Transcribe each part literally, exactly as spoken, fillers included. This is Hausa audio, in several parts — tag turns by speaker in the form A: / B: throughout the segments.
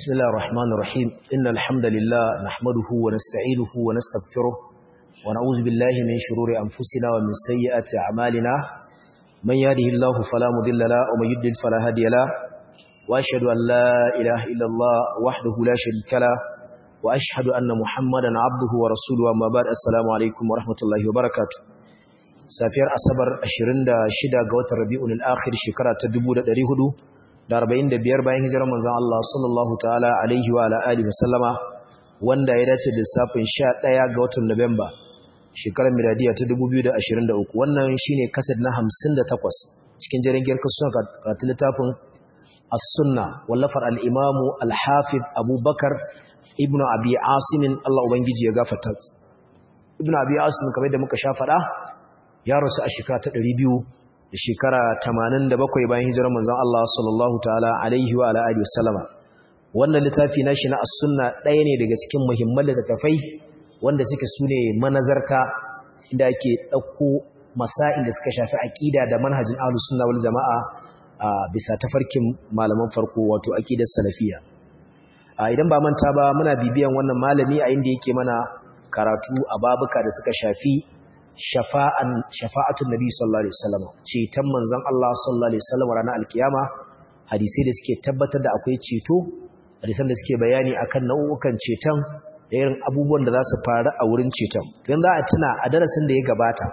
A: بسم الله الرحمن الرحيم إن الحمد لله نحمده ونستعينه ونستغفره ونعوذ بالله من شرور أنفسنا ومن سيئات أعمالنا من يهده الله فلا مضل له ومن يضلل فلا هادي له وأشهد أن لا إله إلا الله وحده لا شريك له وأشهد أن محمدا عبده ورسوله أما بعد السلام عليكم ورحمة الله وبركاته safiyar asabar ashirin da shida ga watan Rabiul Akhir shekara ta dubu da ɗari hudu da arba'in da biyar bayan hijirar manzon Allah sallallahu ta'ala alaihi wa ala alihi wasallama wanda ya dace da lissafin sha ɗaya ga watan Nuwamba shekarar miladiya ta dubu biyu da ashirin da uku wannan shine kasad na hamsin da takwas cikin jerin girka sunan karatun littafin As-Sunna wallafar al-Imam al-Hafiz Abu Bakar ibn Abi Asim Allah ubangiji ya gafarta ibn Abi Asim kamar da muka sha fada ya rasu a shekara ta ɗari biyu da shekara tamanin da bakwai bayan hijirar manzon Allah sallallahu ta'ala alaihi wa ala alihi wasallama wannan littafi na shi na as-sunna ɗaya ne daga cikin muhimman littafai wanda suke sune manazarta inda ake ɗauko masail da suka shafi aqida da manhajin ahlus sunna wal jamaa bisa tafarkin malaman farko wato aqidar salafiyya idan ba manta ba muna bibiyan wannan malami a inda yake mana karatu a babuka da suka shafi shafa'an shafa'atun nabi sallallahu alaihi wasallam ceton manzon Allah sallallahu alaihi wasallam ranar alkiyama hadisi da suke tabbatar da akwai ceto hadisan da suke bayani akan nau'ukan ceton da irin abubuwan da za su faru a wurin ceton dan za a tuna a darasin da ya gabata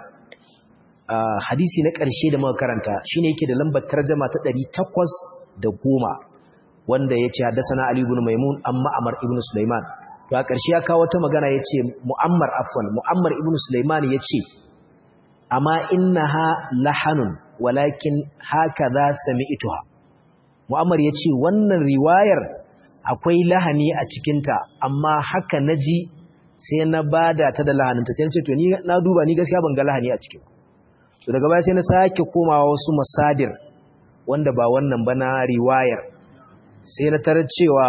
A: hadisi na ƙarshe da muka karanta shine yake da lambar tarjuma ta ɗari takwas da goma wanda yace haddathana Ali ibn Maimun amma Amr ibn Sulaiman to a ƙarshe ya kawo wata magana ya ce mu'ammar afwan mu'ammar ibn Sulaiman ya ce amma innaha lahanun walakin haka za sami'tuha mu'ammar ya ce wannan riwayar akwai lahani a cikinta amma haka naji sai na bada ta da lahaninta sai na ce to ni na duba ni gaskiya ban ga lahani a cikin to daga baya sai na sake komawa wasu masadir wanda ba wannan ba na riwayar sai na tarar cewa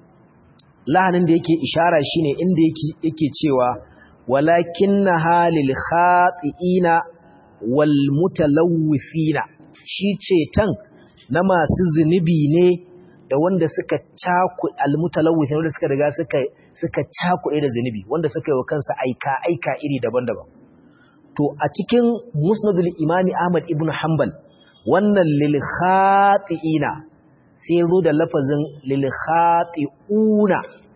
A: lahanin da yake ishara shine inda yake yake cewa walakinna halil khati'ina wal mutalawwifina shi cetan na masu zunubi ne da wanda suka caku al mutalawwifina wanda suka riga suka suka cakuɗe da zunubi wanda suka yi wa kansa aika aika iri daban-daban to a cikin musnadul imami Ahmad ibn Hanbal wannan lil khati'ina sai zo da lafazin lil khati'una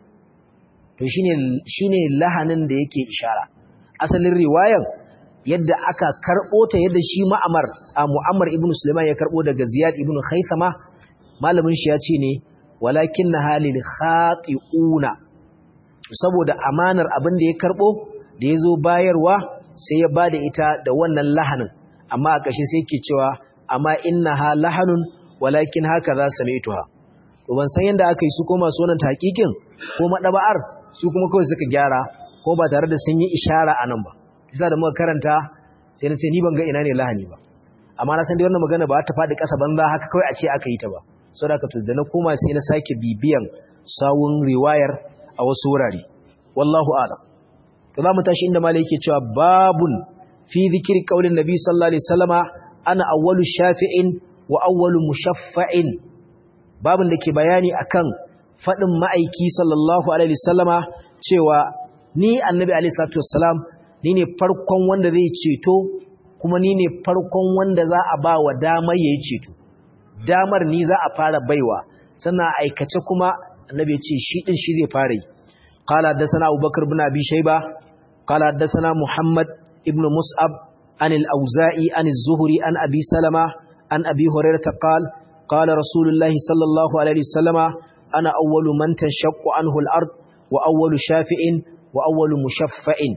A: to shine shine lahanin da yake ishara asalin riwayar yadda aka karbo ta yadda shi Ma'mar a Mu'ammar ibn Sulaiman ya karbo daga Ziyad ibn Khaythama malamin shi ya ce ne walakinna halil khati'una saboda amanar abin da ya karbo da yazo bayarwa sai ya bada ita da wannan lahanin amma a ƙarshe sai yake cewa amma innaha lahanun walakin haka za sami'tuha to ban san yanda aka yi su koma su wannan tahqiqin ko madaba'ar su kuma kawai suka gyara ko ba tare da sun yi ishara anan ba kisa da muka karanta sai na ce ni ban ga ina ne lahani ba amma na san dai wannan magana ba ta fadi kasa banza haka kawai a ce aka yi ta ba saboda to da na koma sai na sake bibiyan sawun riwayar a wasu wurare wallahu a'lam to zamu tashi inda malai yake cewa babun fi zikri qaulin nabi sallallahu alaihi wasallama ana awwalu shafi'in wa awwalu mushaffa'in babin da ke bayani akan fadin ma'aiki sallallahu alaihi wasallama cewa ni annabi alaihi salatu wassalam ni ne farkon wanda zai ceto kuma ni ne farkon wanda za a ba wa damar yayi ceto damar ni za a fara baiwa sannan aikace kuma annabi ya ce shi din shi zai fara yi qala hadathana abubakar ibn abi shayba qala hadathana muhammad ibn mus'ab an al-auza'i an az-zuhri an abi salama an abi hurairah qala qala rasulullahi sallallahu alaihi wasallama ana awwalu man tashaqqu anhu al-ard wa awwalu shafi'in wa awwalu mushaffa'in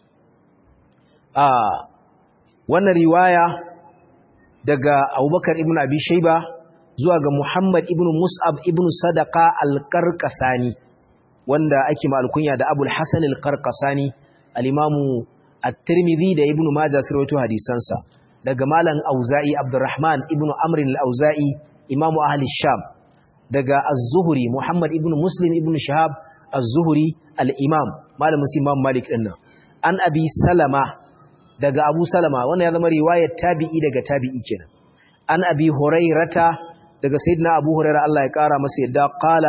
A: ah wannan riwaya daga Abubakar ibn Abi Shayba zuwa ga Muhammad ibn Mus'ab ibn Sadaqa al-Qarqasani wanda ake ma alkunya da Abul Hasan al-Qarqasani al-Imam at-Tirmidhi da Ibn Majah sun rawaito hadisansa daga malam Auza'i Abdurrahman ibn Amr al-Auza'i Imam ahli Sham daga Az-Zuhri Muhammad ibn Muslim ibn Shihab Az-Zuhri al-Imam malamin Imam Malik dinnan an Abi Salama daga Abu Salama wannan ya zama riwayar tabi'i daga tabi'i kenan an Abi Hurairata daga Sayyidina Abu Hurairah Allah ya kara masa yadda qala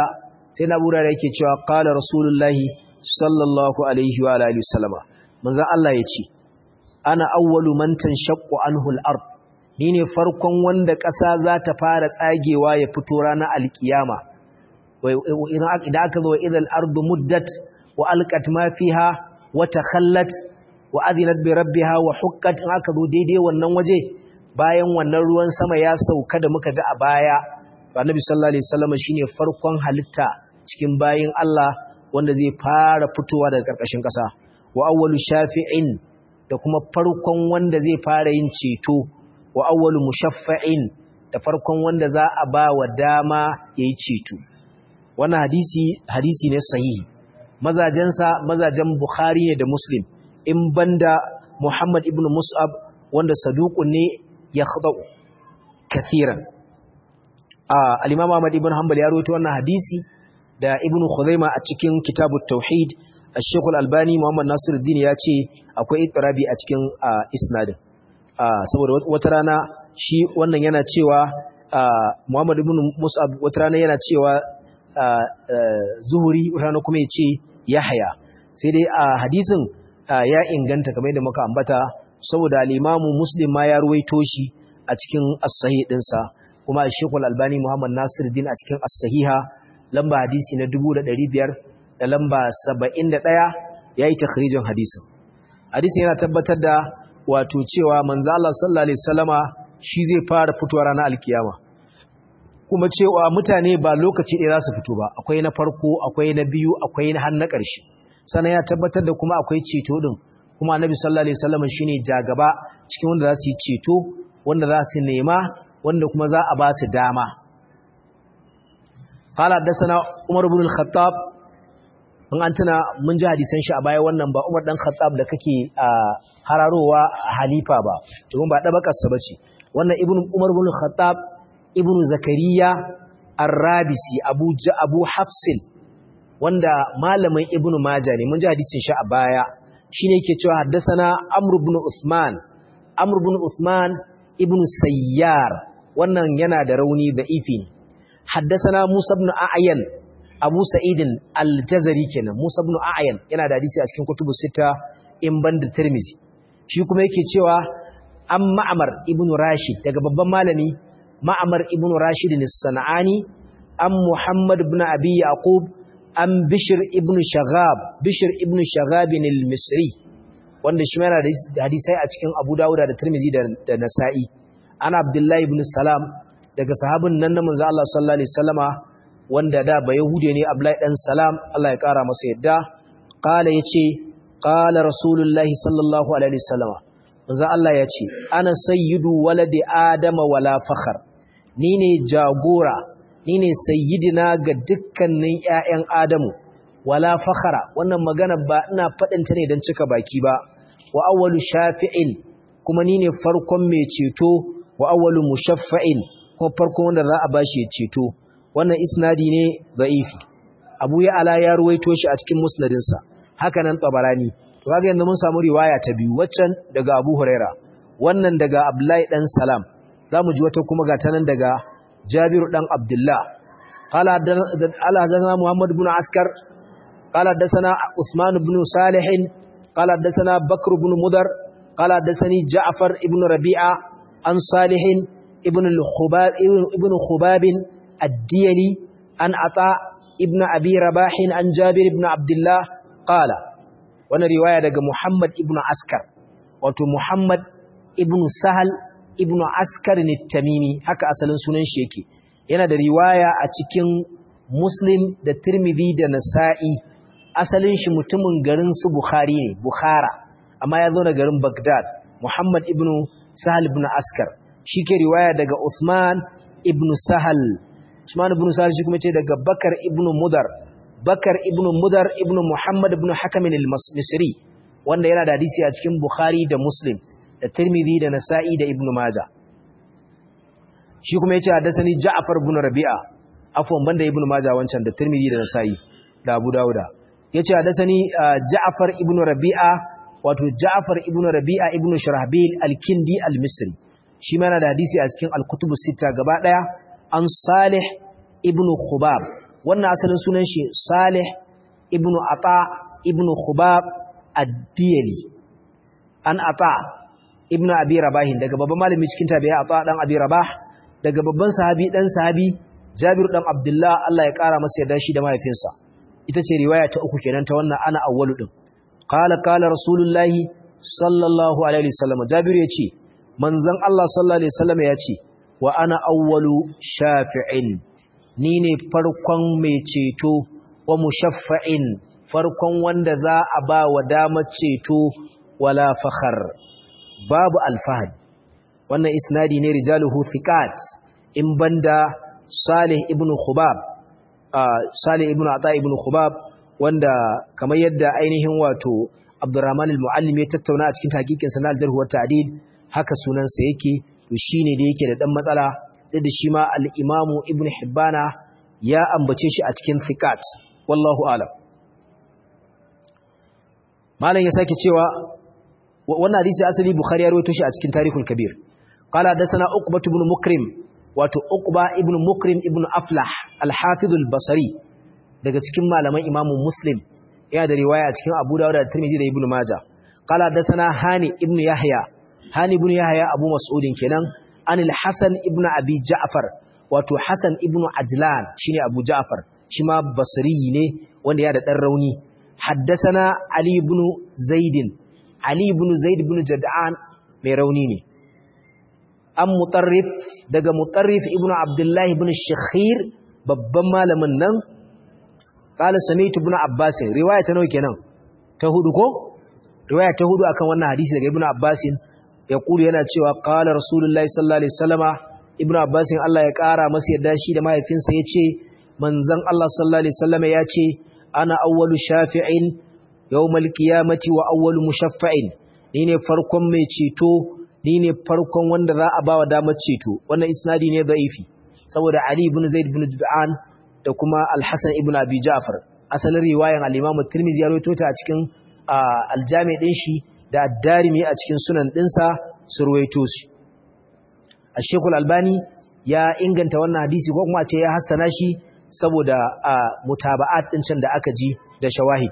A: sai na bura da yake cewa qala rasulullahi sallallahu alaihi wa alihi wasallama manzon Allah yace ana awwalu man tanshaqqu anhu al-ard ni ne farkon wanda ƙasa za ta fara tsagewa ya fito ranar alkiyama idan aka zo idal ardu muddat wa alqat ma fiha wa takhallat wa adinat bi rabbiha wa hukkat aka zo daidai wannan waje bayan wannan ruwan sama ya sauka da muka ji a baya annabi sallallahu alaihi wasallam shine farkon halitta cikin bayin Allah wanda zai fara fitowa daga karkashin ƙasa wa awwalu shafi'in da kuma farkon wanda zai fara yin ceto wa awwalu mushaffa'in da farkon wanda za a ba wa dama yayi ceto wannan hadisi hadisi ne sahihi mazajensa mazajen Bukhari ne da Muslim in banda Muhammad ibn Mus'ab wanda saduqun ne ya khada'u kathiran al-Imam Ahmad ibn Hanbal ya rawaito wannan hadisi da Ibn Khuzaimah a cikin Kitabut Tauhid Al-Sheikh Al-Albani Muhammad Nasiruddin ya ce akwai ittirabi a cikin isnadin saboda wata rana shi wannan yana cewa Muhammad ibn Mus'ab wata rana yana cewa Zuhuri wata rana kuma ya ce Yahya sai dai a hadisin ya inganta kamar yadda muka ambata saboda al-Imam Muslim ma ya ruwaito shi a cikin as-sahih dinsa kuma Sheikh Al-Albani Muhammad Nasiruddin a cikin as-sahiha lamba hadisi na dubu da ɗari biyar da lamba saba'in da ɗaya yayi takhrijin hadisin hadisin yana tabbatar da wato cewa manzo Allah sallallahu alaihi wasallama shi zai fara fitowa ranar alkiyama kuma cewa mutane ba lokaci ɗaya za su fito ba akwai na farko akwai na biyu akwai na har na ƙarshe sannan ya tabbatar da kuma akwai ceto din kuma annabi sallallahu alaihi wasallama shine jagaba cikin wanda za su yi ceto wanda za su nema wanda kuma za a ba su dama قال حدثنا عمر بن الخطاب in an tuna mun ji hadisan shi a baya wannan ba Umar dan Khattab da kake hararowa halifa ba domin ba dabakar sa bace wannan ibnu Umar ibn Khattab ibnu Zakariya Ar-Rabisi Abu Abu Hafsil wanda malamin Ibn Majah ne mun ji hadisin shi a baya shine yake cewa haddathana Amr ibn Uthman Amr ibn Uthman ibn Sayyar wannan yana da rauni da ifi haddathana Musa ibn A'yan Abu Sa'idin Al-Jazari kenan Musa ibn A'yan yana da hadisi a cikin kutubu sita in banda Tirmidhi shi kuma yake cewa an Ma'mar ibn Rashid daga babban malami Ma'mar ibn Rashid as-San'ani an Muhammad ibn Abi Yaqub an Bishr ibn Shaghab Bishr ibn Shaghab al-Misri wanda shi yana da hadisi a cikin Abu Dawud da Tirmidhi da Nasa'i ana Abdullah ibn Salam daga sahabin nan na manzo Allah sallallahu alaihi wasallama wanda da ba yahude ne Abdullahi dan Salam Allah ya kara masa yadda qala yace qala rasulullahi sallallahu alaihi wasallama manzo Allah yace ana sayyidu waladi adama wala fakhar ni ne jagora ni ne sayyidina ga dukkanin ƴaƴan Adamu wala fakhara wannan magana ba ina fadin ta ne dan cika baki ba wa awwalu shafi'in kuma ni ne farkon mai ceto wa awwalu mushaffa'in kuma farkon wanda za a bashi ceto wannan isnadi ne da'ifi Abu Ya'la ya ruwaito shi a cikin musnadinsa haka nan Tabarani to kaga yanzu mun samu riwaya ta biyu waccan daga Abu Huraira wannan daga Abdullahi dan Salam zamu ji wata kuma ga ta nan daga Jabir dan Abdullah qala hadathana Muhammad ibn Askar qala hadathana Uthman ibn Salih qala hadathana Bakr ibn Mudar qala hadathani Ja'far ibn Rabi'a an Salih ibn al-Khubab ibn Khubab الديلي عن عطاء ابن أبي رباح عن جابر ابن عبد الله قال وانا رواية دقى محمد ابن عسكر وتو محمد ابن سهل ابن عسكر التميمي هكا أصلا سنن شيكي yana da riwaya a cikin Muslim da Tirmidhi da Nasa'i asalin shi mutumin garin su Bukhari ne Bukhara amma ya zo na garin Baghdad Muhammad ibn Sahal ibn Askar shi ke riwaya daga Uthman ibn Sahal Usman ibn Sa'id shi kuma ce daga Bakar ibn Mudar Bakar ibn Mudar ibn Muhammad ibn Hakim al-Misri wanda yana da hadisi a cikin Bukhari da Muslim da Tirmidhi da Nasa'i da Ibn Majah shi kuma yace haddathani Ja'far ibn Rabi'a afwan banda Ibn Majah wancan da Tirmidhi da Nasa'i da Abu Dawud yace haddathani Ja'far ibn Rabi'a wato Ja'far ibn Rabi'a ibn Shurahbil al-Kindi al-Misri shi ma yana da hadisi a cikin al-Kutub as-Sittah gaba daya an Salih ibn Khubab wannan asalin sunan shi Salih ibn Ata ibn Khubab ad-Diyali an Ata ibn Abi Rabah daga babban malami cikin tabi'i Ata dan Abi Rabah daga babban sahabi dan sahabi Jabir dan Abdullah Allah ya kara masa yarda shi da mahaifinsa ita ce riwaya ta uku kenan ta wannan ana awwalu din qala qala rasulullahi sallallahu alaihi wasallam Jabir yace manzon Allah sallallahu alaihi wasallam yace wa ana awwalu shafi'in ni ne farkon mai ceto wa mushaffa'in farkon wanda za a ba wa damar ceto wala fakhar babu alfahari wannan isnadi ne rijaluhu thiqat in banda Salih ibn Khubab Salih ibn Ata ibn Khubab wanda kamar yadda ainihin wato Abdurrahman al-Muallim ya tattauna a cikin hakikin sa na al-jarh wa ta'dil haka sunansa yake to shine da yake da dan matsala da shi ma al-Imam Ibn Hibbana ya ambace shi a cikin thiqat wallahu a'lam malam ya sake cewa wannan hadisi asali Bukhari ya rawaito shi a cikin Tarikhul Kabir qala hadathana Uqbah ibn Mukrim wato Uqba ibn Mukrim ibn Aflah al-Hafiz al-Basri daga cikin malaman Imam Muslim yana da riwaya a cikin Abu Dawud da Tirmidhi da Ibn Majah qala hadathana Hani ibn Yahya Hani ibn Yahya Abu Mas'ud kenan an al-Hasan ibn Abi Ja'far wato Hasan ibn Ajlan shine Abu Ja'far shi ma Basri ne wanda ya da dan rauni haddathana Ali ibn Zaid Ali ibn Zaid ibn Jad'an mai rauni ne an Mutarrif daga Mutarrif ibn Abdullah ibn Shakhir babban malamin nan qala sami'tu ibn Abbas riwaya ta nawa kenan ta hudu ko riwaya ta hudu akan wannan hadisi daga ibn Abbas ya kulu yana cewa qala rasulullahi sallallahu alaihi wasallama ibn Abbas Allah ya kara masa yadda shi da mahaifinsa yace manzon Allah sallallahu alaihi wasallama yace ana awwalu shafi'in yawmal qiyamati wa awwalu mushaffa'in ni ne farkon mai ceto ni ne farkon wanda za a bawa damar ceto wannan isnadi ne da'ifi saboda Ali ibn Zaid ibn Jud'an da kuma Al-Hasan ibn Abi Ja'far asalin riwayan al-Imam Tirmidhi ya rawaito ta a cikin al-Jami' din shi da Ad-Darimi a cikin sunan dinsa su rawaito shi Al-Sheikh Al-Albani ya inganta wannan hadisi ko kuma a ce ya hassana shi saboda mutaba'at din can da aka ji da shawahid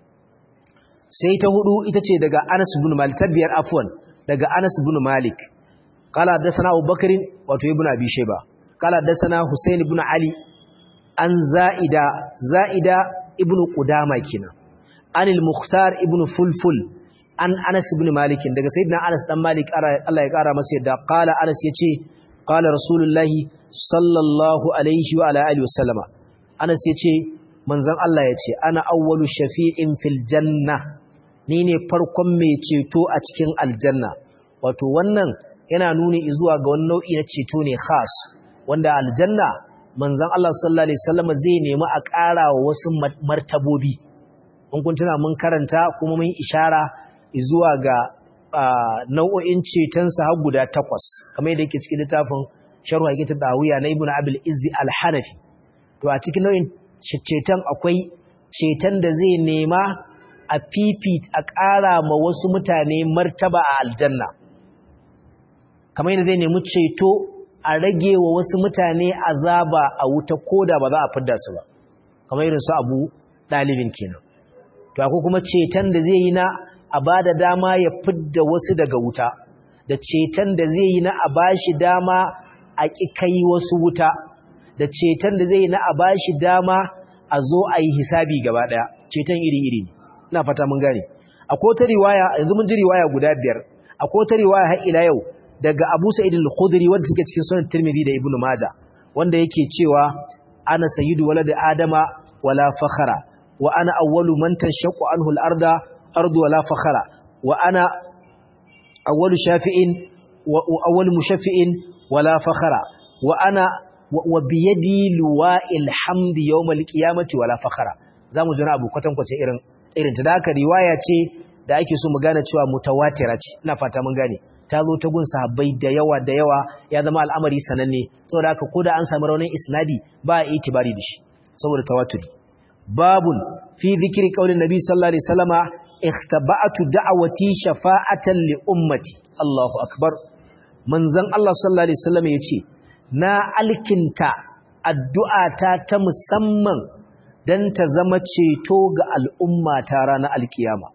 A: sai ta hudu ita ce daga Anas ibn Malik tabbiyar afwan daga Anas ibn Malik qala hadathana Abu Bakr wato ibn Abi Shayba qala hadathana Husayn ibn Ali an Zaida Zaida ibn Qudama kenan anil Mukhtar ibn Fulful an Anas ibn Malik daga sayyidina Anas dan Malik Allah ya kara masa yadda qala Anas yace qala Rasulullahi sallallahu alaihi wa ala alihi wasallama Anas yace manzon Allah yace ana awwalu shafi'in fil janna ni ne farkon mai ceto a cikin aljanna wato wannan yana nuni zuwa ga wani nau'i na ceto ne khas wanda aljanna manzon Allah sallallahu alaihi wasallam zai nemi a ƙara wa wasu martabobi mun kun tuna mun karanta kuma mun ishara zuwa ga nau'o'in ceton sa har guda takwas kamar yadda yake cikin littafin Sharh Haqiqat Dawiya na Ibn Abil Izzi Al-Hanafi to a cikin nau'in ceton akwai ceton da zai nema a fifit a ƙara ma wasu mutane martaba a aljanna kamar yadda zai nemi ceto a rage wa wasu mutane azaba a wuta koda ba za a fidda su ba kamar irin su Abu Dalibin kenan to akwai kuma ceton da zai yi na a bada dama ya fidda wasu daga wuta da ceton da zai yi na a bashi dama a ƙi kai wasu wuta da ceton da zai yi na a bashi dama a zo a yi hisabi gaba ɗaya ceton iri-iri ne ina fata mun gane akwai wata riwaya yanzu mun ji riwaya guda biyar akwai wata riwaya har ila yau daga Abu Sa'id al-Khudri wanda take cikin Sunan Tirmidhi da Ibn Majah wanda yake cewa ana sayyidu walad adama wala fakhara wa ana awwalu man tashaqqu anhu al-arda ardu wala fakhara wa ana awwalu shafi'in wa awwalu mushaffi'in wala fakhara wa ana wa biyadi luwa'il hamdi yawm al-qiyamati wala fakhara zamu jira abu kwatankwace irin irin ta da haka riwaya ce da ake so mu gane cewa mutawatira ce ina fata mun gane ta zo ta gun sahabbai da yawa da yawa ya zama al'amari sananne saboda haka koda an samu raunin isnadi ba a itibari da shi saboda tawaturi babun fi dhikri qaulin nabi sallallahu alaihi wasallama ikhtaba'tu da'wati shafa'atan li ummati Allahu akbar manzon Allah sallallahu alaihi wasallama yace na alkinta addu'a ta ta musamman dan ta zama ceto ga al'umma ta ranar alkiyama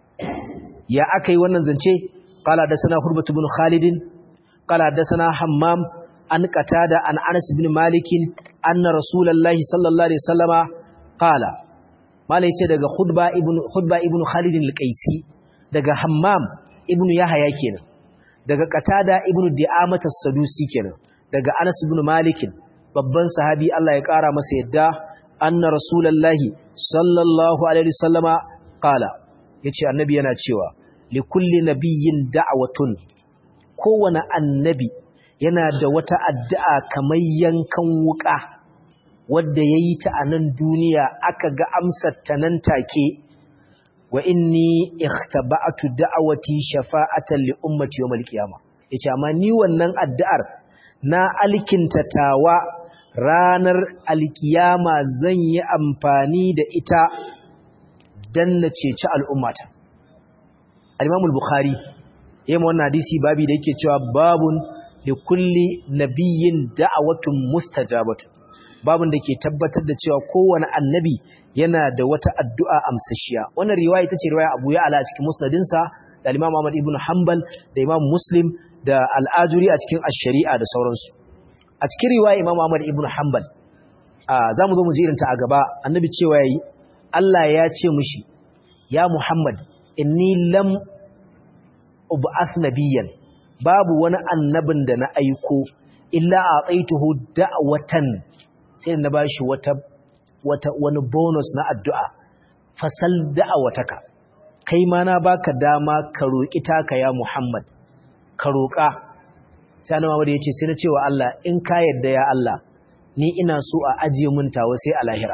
A: ya akai wannan zance qala da sana hurbatu ibn khalid qala da sana hammam an qatada an anas ibn malik anna rasulullahi sallallahu alaihi wasallama qala malai ce daga khutba ibn khutba ibn khalid al-qaisi daga hammam ibn yahya kenan daga qatada ibn di'amat as-sadusi kenan daga anas ibn malik babban sahabi Allah ya kara masa yadda anna rasulullahi sallallahu alaihi wasallama qala yace annabi yana cewa li kulli nabiyyin da'watun kowane annabi yana da wata addu'a kamar yankan wuka wadda yayi ta a nan duniya aka ga amsar ta nan take wa inni ikhtaba'tu da'wati shafa'atan li ummati yawmal qiyamah yace amma ni wannan addu'ar na alkinta tawa ranar alkiyama zan yi amfani da ita dan na ceci al'ummata al-Imam al-Bukhari yayin wannan hadisi babi da yake cewa babun li kulli nabiyyin da'watun mustajabatu babun da ke tabbatar da cewa kowane annabi yana da wata addu'a amsashiya wannan riwaya ita ce riwaya Abu Ya'la a cikin musnadinsa da Imam Ahmad ibn Hanbal da Imam Muslim da Al-Ajuri a cikin Ash-Shari'a da sauransu a cikin riwaya Imam Ahmad ibn Hanbal za mu zo mu ji irinta a gaba annabi cewa yayi Allah ya ce mushi ya Muhammad inni lam ub'ath nabiyyan babu wani annabin da na aiko illa a'taituhu da'watan sai na bashi wata wata wani bonus na addu'a fasal da'awataka kai ma na baka dama ka roki taka ya Muhammad ka roka sai annabi Muhammad yace sai na cewa Allah in ka yarda ya Allah ni ina so a ajiye mun tawa sai a lahira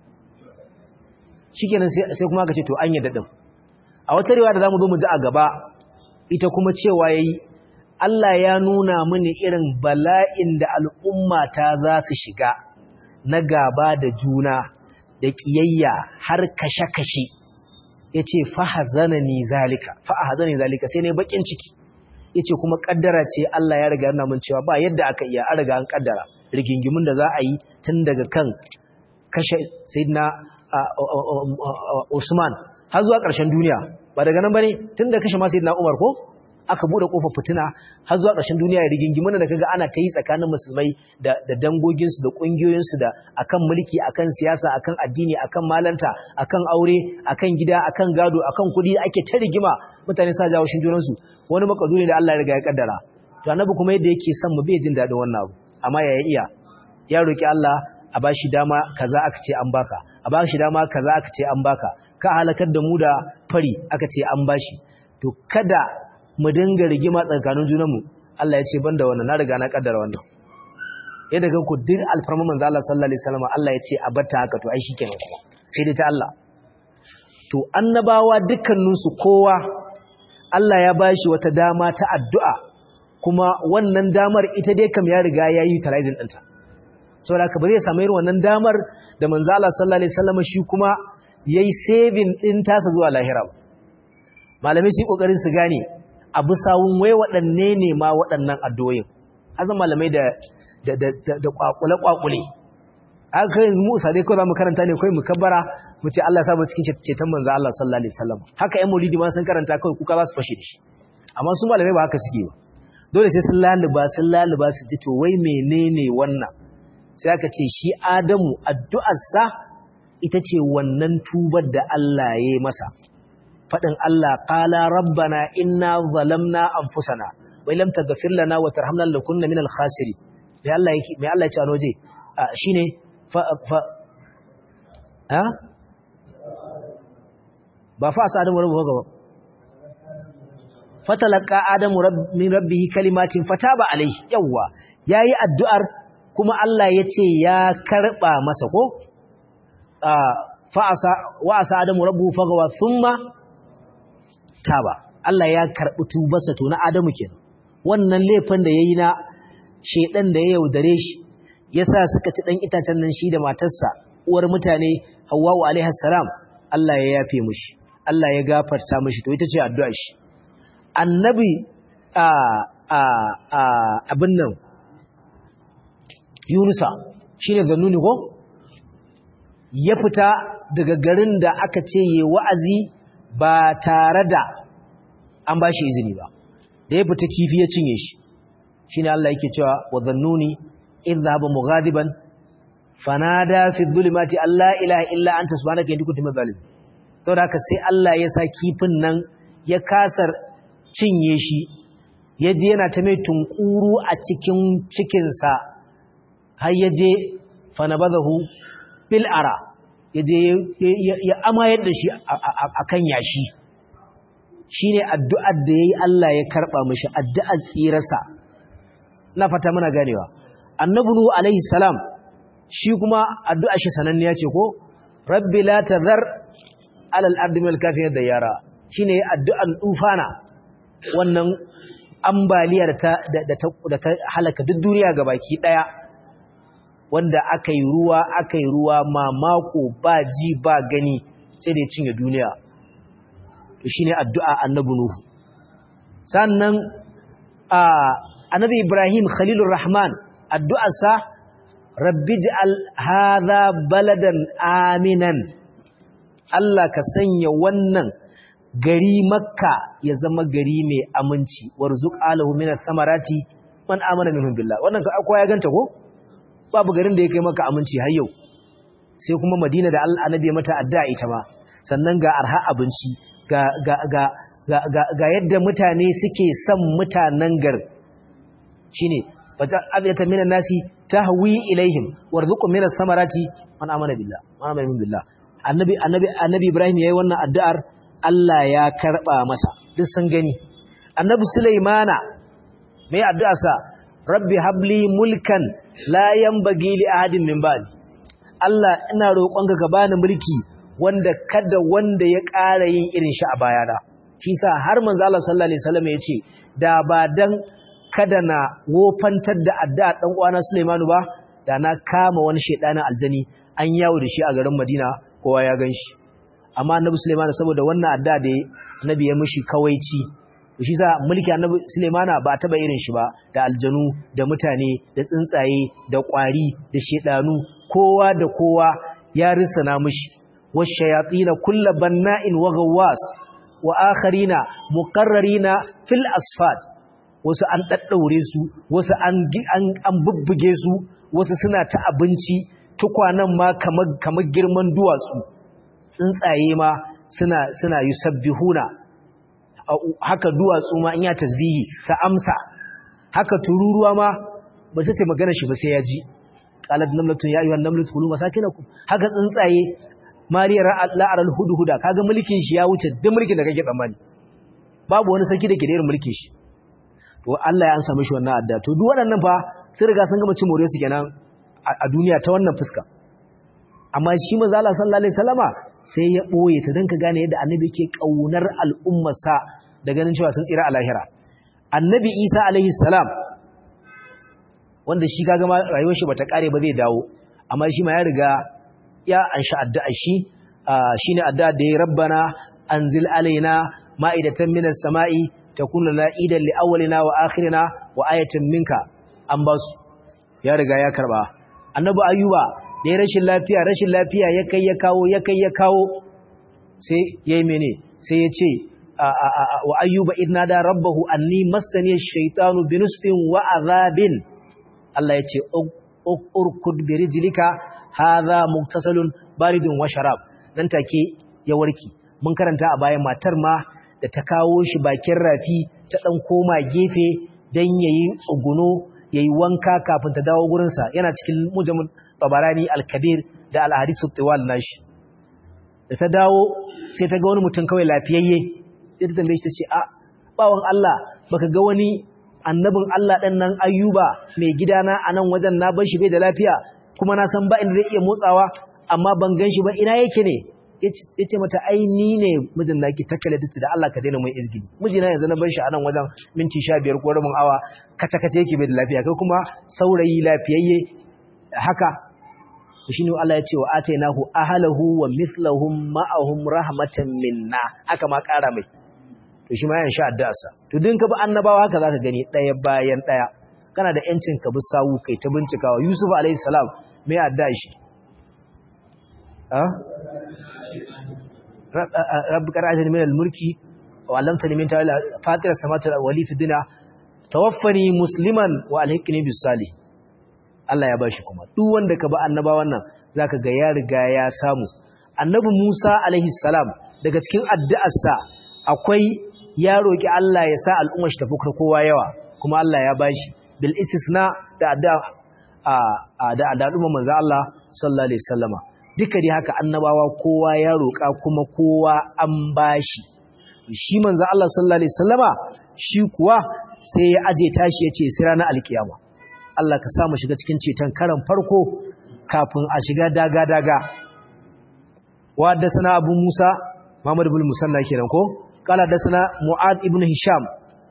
A: shikenan sai sai kuma ka ce to an yarda din a wata riwaya da zamu zo mu ji a gaba ita kuma cewa yayi Allah ya nuna mini irin bala'in da al'umma ta za su shiga na gaba da juna da kiyayya har kashe-kashe yace fa hazanani zalika fa hazanani zalika sai ne bakin ciki yace kuma kaddara ce Allah ya riga yana mun cewa ba yadda aka iya an riga an kaddara rigingimin da za a yi tun daga kan kashe sayyidina Usman har zuwa ƙarshen duniya ba daga nan bane tun da kashe ma sayyidina Umar ko aka bude kofar fitina har zuwa ƙarshen duniya rigingimin da kaga ana ta yi tsakanin musulmai da da dangoginsu da kungiyoyinsu da akan mulki akan siyasa akan addini akan malanta akan aure akan gida akan gado akan kudi ake ta rigima mutane sa jawo shin junansu wani makaduri da Allah ya riga ya kaddara to annabi kuma yadda yake son mu bai jin dadin wannan abu amma ya iya ya roki Allah a bashi dama kaza aka ce an baka a bashi dama kaza aka ce an baka ka halakar da mu da fari aka ce an bashi to kada mu dinga rigima tsakanin junanmu Allah ya ce banda wannan na riga na kaddara wannan yadda ga ku din alfarma manzo Allah sallallahu alaihi wasallam Allah ya ce a batta haka to ai shikenan kuma sai dai ta Allah to annabawa dukkanin su kowa Allah ya bashi wata dama ta addu'a kuma wannan damar ita dai kam ya riga ya yi talaidin ɗinta saboda haka ba zai samu irin wannan damar da manzo Allah sallallahu alaihi wasallam shi kuma yayi saving din tasa zuwa lahira ba malamai su kokarin su gane abu sawun wai waɗanne ne ma waɗannan addu'o'in azan malamai da da da da kwakule kwakule aka yanzu mu sai ko zamu karanta ne kai mu kabbara mu ce Allah ya sa mu cikin ceton manzo Allah sallallahu alaihi wasallam haka ƴan maulidi ma sun karanta kai kuka za su fashe da shi amma su malamai ba haka suke ba dole sai sun laluba sun laluba su ji to wai menene wannan sai aka ce shi Adamu addu'arsa ita ce wannan tubar da Allah ya yi masa fadin Allah qala rabbana inna zalamna anfusana wa lam taghfir lana wa tarhamna lakunna minal khasirin mai Allah yake mai Allah ya ce anoje shine fa fa ha ba fa sa Adamu rabbuhu gaba fatalaka Adamu min rabbihi kalimatin fataba alaihi yawa yayi addu'ar kuma Allah yace ya karba masa ko fa asa wa asa Adamu rabbuhu fagawa thumma taba Allah ya karbi tubarsa to na Adamu kenan wannan laifin da yayi na shedan da ya yaudare shi yasa suka ci dan itacen nan shi da matarsa uwar mutane Hawwa alaiha salam Allah ya yafe mishi Allah ya gafarta mishi to ita ce addu'ar shi annabi a a a abin nan Yunusa shine zannuni ko ya fita daga garin da aka ce yayi wa'azi ba tare da an bashi izini ba da ya fita kifi ya cinye shi shine Allah yake cewa wa zannuni idh dhahaba mughadiban fanada fi dhulumati alla ilaha illa anta subhanaka inni kuntu minadh dhalimin saboda haka sai Allah ya sa kifin nan ya kasar cinye shi yaje yana ta mai tunkuru a cikin cikin sa har yaje fanabadahu bil ara yaje ya amayar da shi akan yashi shine addu'ar da yayi Allah ya karba mishi addu'ar tsirarsa na fata muna ganewa annabi nuhu alaihi salam shi kuma addu'a shi sananniya ce ko rabbi la tadhar ala al-ardi min al-kafirin dayara shine addu'an tufana wannan ambaliya da ta da ta halaka duk duniya gabaki daya wanda akai ruwa akai ruwa mamako ba ji ba gani sai da ya cinye duniya to shine addu'a annabi nuhu sannan a annabi ibrahim khalilur rahman addu'arsa rabbi ij'al hadha baladan aminan Allah ka sanya wannan gari makka ya zama gari mai aminci warzuq alahu minas samarati man amana minhum billah wannan ka akwai ya ganta ko babu garin da ya kai maka aminci har yau sai kuma madina da Allah annabi mata addu'a ita ma sannan ga arha abinci ga ga ga ga ga yadda mutane suke son mutanen garin shine fajal abiyatan minan nasi tahwi ilaihim warzuq minas samarati man amana billah man amana billah annabi annabi annabi ibrahim yayi wannan addu'ar Allah ya karba masa duk sun gani annabi sulaimana mai addu'a sa rabbi habli mulkan la yanbaghi li ahadin min ba'di Allah ina roƙonka ka bani mulki wanda kada wanda ya ƙara yin irin shi a bayana shi sa har manzo Allah sallallahu alaihi wasallam yace da ba dan kada na wofantar da addu'a dan uwana Sulaimanu ba da na kama wani shedanin aljani an yawo da shi a garin Madina kowa ya ganshi amma Annabi Sulaimanu saboda wannan addu'a da Annabi ya mishi kawaici shi sa mulki Annabi Sulaimana ba taba irin shi ba da aljanu da mutane da tsuntsaye da kwari da shedanu kowa da kowa ya risana mishi washayatin kullu banna'in wa ghawwas wa akharina muqarrarina fil asfat wasu an daddaure su wasu an an bubbuge su wasu suna ta abinci tukwanan ma kamar kamar girman duwatsu tsuntsaye ma suna suna yusabbihuna haka duwatsu ma in ya tasbihi sa amsa haka tururuwa ma ba sai ta magana shi ba sai ya ji qalat namlatun ya ayyuhan namlatu kulu masakinakum haka tsuntsaye mariyar la'aral hudhuda kaga mulkin shi ya wuce duk mulkin da kake tsammani babu wani sarki da ke da irin mulkin shi to Allah ya ansa mishi wannan adda to duk waɗannan fa sun riga sun gama cin more su kenan a duniya ta wannan fuska amma shi manzo Allah sallallahu alaihi wasallama sai ya boye ta dan ka gane yadda annabi yake kaunar al'ummar sa da ganin cewa sun tsira a lahira annabi Isa alaihi salam wanda shi kaga ma rayuwar shi bata kare ba zai dawo amma shi ma ya riga ya ansha addu'a shi shine addu'a da ya rabbana anzil alaina ma'idatan minas sama'i takunu lana idan li awwalina wa akhirina wa ayatan minka an basu ya riga ya karba annabi ayyuba da ya rashin lafiya rashin lafiya ya kai ya kawo ya kai ya kawo sai yayi mene sai ya ce wa ayyuba idna da rabbahu anni massani ash-shaytanu binusbin wa adhabin Allah ya ce urkud bi rijlika hadha muktasalun baridun wa sharab dan take ya warki mun karanta a bayan matar ma da ta kawo shi bakin rafi ta dan koma gefe dan yayi tsuguno yayi wanka kafin ta dawo gurin sa yana cikin mujamul tabarani al-kabir da al-hadith at-tiwal nashi da ta dawo sai ta ga wani mutum kawai lafiyayye sai ta tambaye shi tace a bawon Allah baka ga wani annabin Allah dan nan Ayyuba mai gidana anan wajen na bar shi bai da lafiya kuma na san ba inda zai iya motsawa amma ban gan shi ba ina yake ne yace mata ai ni ne mijin naki takale dace da Allah ka daina mai izgili mijina yanzu na bar shi anan wajen minti sha biyar ko rabin awa kace kace yake bai da lafiya kai kuma saurayi lafiyayye haka shine Allah ya ce wa atainahu ahlahu wa mithluhum ma'ahum rahmatan minna haka ma kara mai to shi ma yan sha addu'arsa to din ka bi annabawa haka zaka gani daya bayan daya kana da yancin ka bi sawu kai ta bincikawa Yusuf alayhi salam me addu'a shi ah rabbi qara'atani min al-mulki wa 'allamtani min ta'wil fatir as-samawati wal ardi fi dunya tawaffani musliman wa alhiqni bis salih Allah ya bashi kuma duk wanda ka ba annabawan nan zaka ga ya riga ya samu annabi Musa alaihi salam daga cikin addu'arsa akwai ya roki Allah ya sa al'ummar shi tafi kowa yawa kuma Allah ya bashi bil istisna da addu'a da addu'a manzo Allah sallallahu alaihi wasallama duka dai haka annabawa kowa ya roka kuma kowa an bashi shi manzo Allah sallallahu alaihi wasallama shi kuwa sai ya aje tashi yace sai ranar alkiyama Allah ka samu shiga cikin ceton karan farko kafin a shiga daga daga wa da sana Abu Musa Muhammad ibn Musanna kenan ko kala da sana Mu'ad ibn Hisham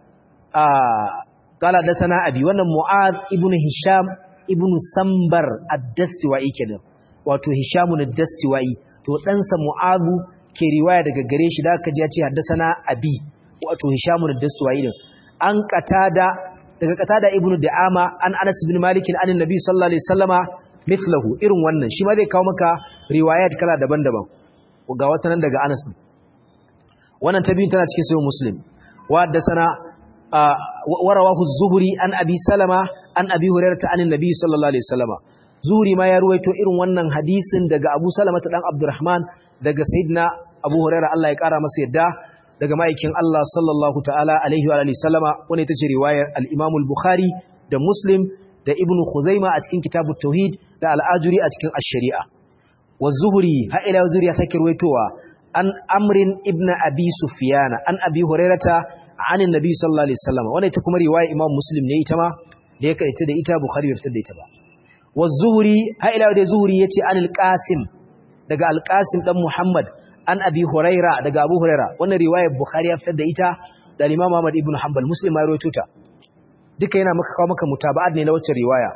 A: ah kala da sana abi wannan Mu'ad ibn Hisham ibn Sambar ad-Dastiwai kenan wato Hishamun ad-Dastiwai to dan sa Mu'adu ke riwaya daga gare shi da aka ji ya ce haddasana abi wato Hishamun ad-Dastiwai din an qatada daga qatada ibn Da'ama an Anas ibn Malik an annabi sallallahu alaihi wasallama mithluhu irin wannan shi ma zai kawo maka riwayat kala daban-daban ga wata nan daga Anas din wannan tabi'in tana cikin sahih Muslim wa haddasana warawahu az-Zuhri an Abi Salama an Abi Hurairah an annabi sallallahu alaihi wasallama Zuhri ma ya ruwaito irin wannan hadisin daga Abu Salama ta dan Abdurrahman daga Sayyidina Abu Hurairah Allah ya kara masa yadda daga ma'aikin Allah sallallahu ta'ala alaihi wa alihi sallama wanda ita ce riwayar al-Imam al-Bukhari da Muslim da Ibn Khuzaimah a cikin Kitabut Tauhid da Al-Ajuri a cikin Ash-Shari'a wa Zuhri ha ila Zuhri ya sake ruwaitowa an Amrin ibn Abi Sufyan an Abi Hurairah an annabi sallallahu alaihi wasallam wanda ita kuma riwayar Imam Muslim ne ita ma da ya kaita da ita Bukhari bai fitar da ita ba wa Zuhri ha ila da Zuhri yace an al-Qasim daga al-Qasim dan Muhammad an Abi Huraira daga Abu Huraira wannan riwayar Bukhari ya fitar da ita da Imam Ahmad ibn Hanbal Muslim ya rawaito ta duka yana maka kawo maka mutaba'at ne na wacce riwaya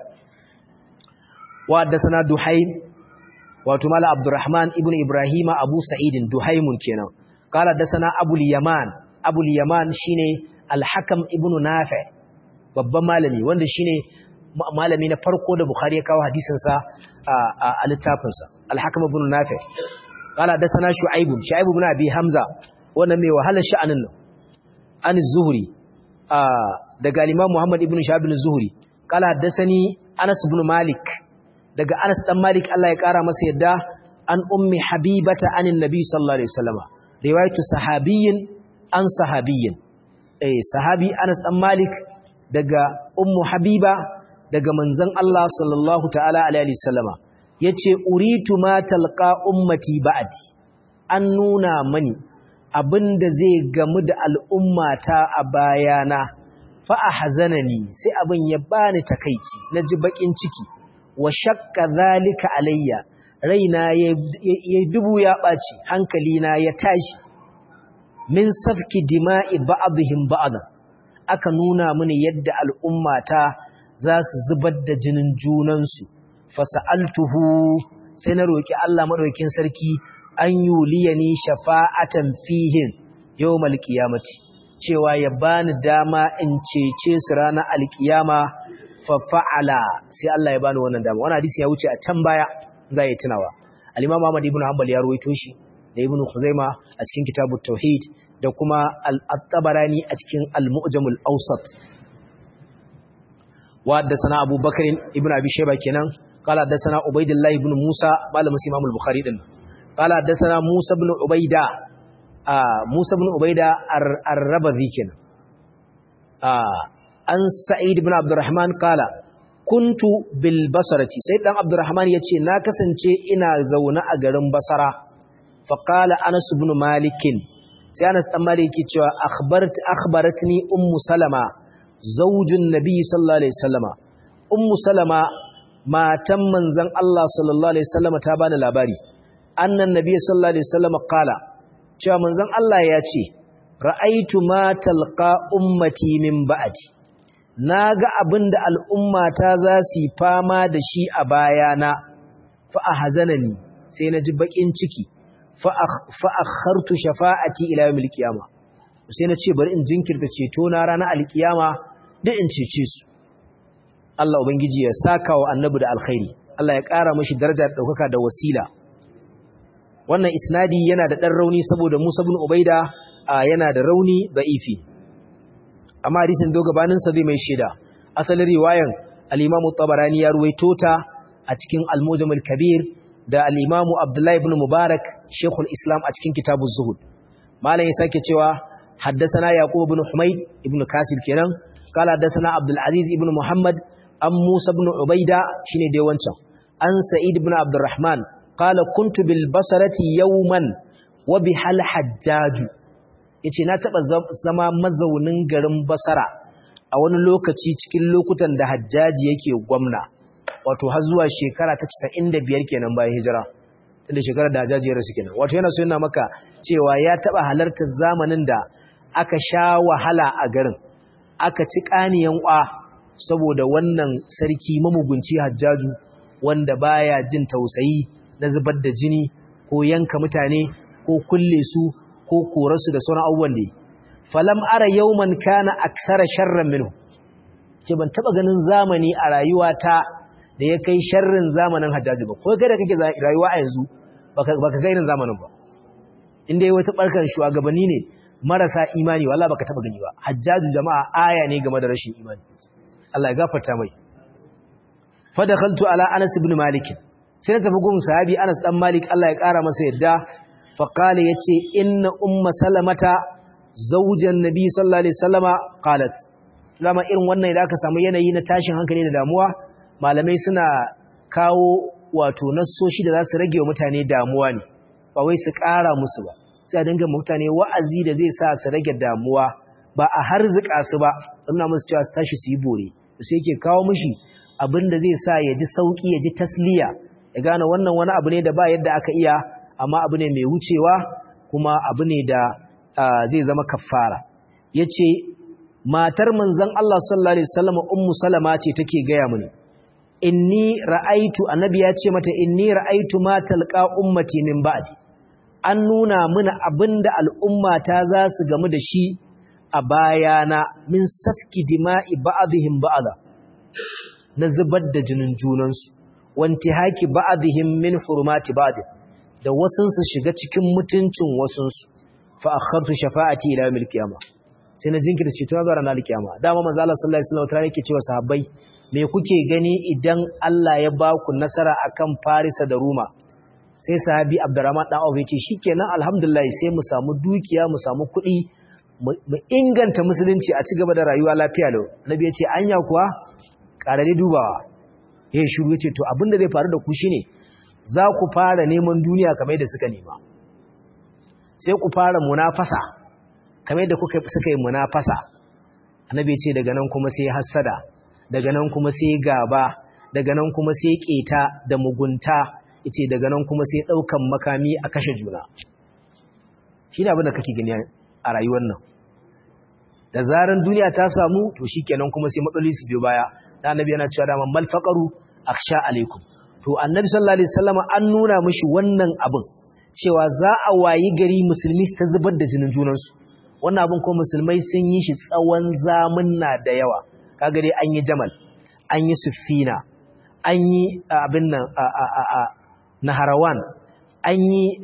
A: wa haddathana Duhaym wato mala Abdurrahman ibn Ibrahim Abu Sa'id Duhaymun kenan qala haddathana Abu al-Yaman Abu al-Yaman shine al-Hakam ibn Nafi' babban malami wanda shine malami na farko da Bukhari ya kawo hadisin sa a littafin sa al-Hakam ibn Nafi' قال حدثنا شعيب شعيب بن ابي حمزه wannan mai wahalar sha'anin nan an az-zuhri daga al-imam Muhammad ibn Shahab az-Zuhri qala hadathani Anas ibn Malik daga Anas dan Malik Allah ya kara masa yadda an ummi habibata anin nabi sallallahu alaihi wasallam riwayatu sahabiyyin an sahabiyyin eh sahabi Anas dan Malik daga ummu habiba daga manzon Allah sallallahu ta'ala alaihi wasallama yace uritu ma talqa ummati ba'di an nuna mani abinda zai gamu da al'ummata a bayana fa ahzanani sai abin ya bani takeici naji bakin ciki wa shakka zalika alayya raina ya dubu ya baci hankalina ya tashi min safki dima'i ba'dihim ba'da aka nuna mini yadda al'ummata za su zubar da jinin junansu fasa'altuhu sai na roki Allah madaukakin sarki an yuliyani shafa'atan fihin yawmal qiyamati cewa ya bani dama in cece su ranar alkiyama fa fa'ala sai Allah ya bani wannan dama wannan hadisi ya wuce a can baya za yi tunawa al-Imam Ahmad ibn Hanbal ya ruwaito shi da Ibn Khuzaimah a cikin Kitabut Tauhid da kuma al-Tabarani a cikin Al-Mu'jamul Awsat wa haddathana Abu Bakr ibn Abi Shayba kenan قال حدثنا عبيد الله بن موسى قال مسلم امام البخاري دين قال حدثنا موسى بن عبيده آه موسى بن عبيده الربذي كنا آه عن سعيد بن عبد الرحمن قال كنت بالبصره سيد بن عبد الرحمن yace na kasance ina zauna a garin Basra fa qala Anas ibn Malik sai Anas dan Malik yake cewa akhbarat akhbaratni ummu Salama zaujun nabi sallallahu alaihi wasallama ummu Salama matan manzon Allah sallallahu alaihi wasallam ta bani labari annan nabiy sallallahu alaihi wasallam qala cewa manzon Allah ya ce ra'aitu ma talqa ummati min ba'di naga abinda al'ummata za su fama da shi a bayana fa ahzanani sai naji bakin ciki fa fa akhartu shafa'ati ila yawmil qiyamah sai na ce bari in jinkirta ceto na ranar alkiyama da in cece su Allah ubangiji ya saka wa annabi da alkhairi Allah ya ƙara mashi daraja da ɗaukaka da wasila. Wannan isnadi yana da ɗan rauni saboda Musa ibn Ubaida yana da rauni da'ifi. Amma hadisin do gabaninsa zai mai shaida. Asalin riwayan al-Imam Tabarani ya ruwaito ta a cikin Al-Mujam al-Kabir da al-Imam Abdullah ibn Mubarak Sheikhul Islam a cikin Kitabuz Zuhud. Malam ya sake cewa haddathana Yaqub ibn Humayd ibn Kasib kenan, kala haddathana Abdul Aziz ibn Muhammad an Musa ibn Ubaida shine dai wancan, an Sa'id ibn Abdurrahman qala kuntu bil Basrati yawman wa bihal Hajjaj. Yace na taba zama mazaunin garin Basra a wani lokaci cikin lokutan da Hajjaji yake gwamna, wato har zuwa shekara ta casa'in da biyar kenan bayan hijira, tunda shekarar da Hajjaji ya rasu kenan. Wato yana so yana maka cewa ya taba halartar zamanin da aka sha wahala a garin, aka ci kaniyan kwa saboda wannan sarki mamugunci Hajjaju wanda baya jin tausayi na zubar da jini ko yanka mutane ko kulle su ko korarsu da sauran abubuwan da falam ara yawman kana akthara sharran minhu. Ce ban taba ganin zamani a rayuwata da ya kai sharrin zamanin Hajjaji ba. Ko kai da kake rayuwa a yanzu baka baka ga irin zamanin ba. Inda yayi wata barkan shugabanni ne marasa imani wallahi baka taba gani ba. Hajjaju jama'a aya ne game da rashin imani. Allah ya gafarta mai. Fa dakhaltu ala Anas ibn Malik. Sai na tafi gun sahabi Anas dan Malik Allah ya kara masa yadda. Fa qala yace inna umma salamata zaujan nabi sallallahu alaihi wasallama qalat. Lama irin wannan idan aka samu yanayi na tashin hankali da damuwa, malamai suna kawo wato nassoshi da za su rage wa mutane damuwa ne, ba wai su ƙara musu ba. Sai a dinga mutane wa'azi da zai sa su rage damuwa, ba a harzuka su ba, suna musu cewa su tashi su yi bore. Sai yake kawo mishi abin da zai sa ya ji sauki, ya ji tasliya, ya gane wannan wani abu ne da ba yadda aka iya, amma abu ne mai wucewa, kuma abu ne da zai zama kaffara. Yace matar manzon Allah sallallahu alaihi wasallam ummu salama ce take gaya mini, inni ra'aitu, annabi ya ce mata inni ra'aitu ma talqa ummati min ba'di. An nuna mana abinda al'ummata za su gamu da shi a bayana min safki dima'i ba'dihim ba'da, na zubar da jinin junansu, wanti haki ba'dihim min hurumati ba'd, da wasunsu shiga cikin mutuncin wasunsu. Fa akhartu shafa'ati ila yawmil qiyamah, sai na jinkirta ceto ga ranar kiyama. Dama manzo Allah sallallahu alaihi wasallam yake cewa sahabbai, me kuke gani idan Allah ya ba ku nasara akan Farisa da Roma? Sai sahabi Abdurrahman dan Auf yace shikenan alhamdulillah, sai mu samu dukiya, mu samu kuɗi, mu inganta musulunci a ci gaba da rayuwa lafiya lau. Nabi yace anya kuwa karare dubawa. Eh shiru yace to abinda zai faru da ku shine za ku fara neman duniya kamar yadda suka nema. Sai ku fara munafasa kamar yadda kuka suka yi munafasa. Annabi ce daga nan kuma sai hasada, daga nan kuma sai gaba, daga nan kuma sai keta da mugunta, yace daga nan kuma sai daukan makami a kashe juna. Shine abin da kake gani a rayuwar nan. Da zaran duniya ta samu to shikenan kuma sai matsaloli su biyo baya. Da Annabi yana cewa da mal faqaru akhsha alaikum. To Annabi sallallahu alaihi wasallam an nuna mishi wannan abin cewa za a wayi gari musulmi ta zubar da jinin junansu. Wannan abin ko musulmai sun yi shi tsawon zamanna da yawa. Kaga dai an yi Jamal, an yi Siffina, an yi abin nan a Naharawan, an yi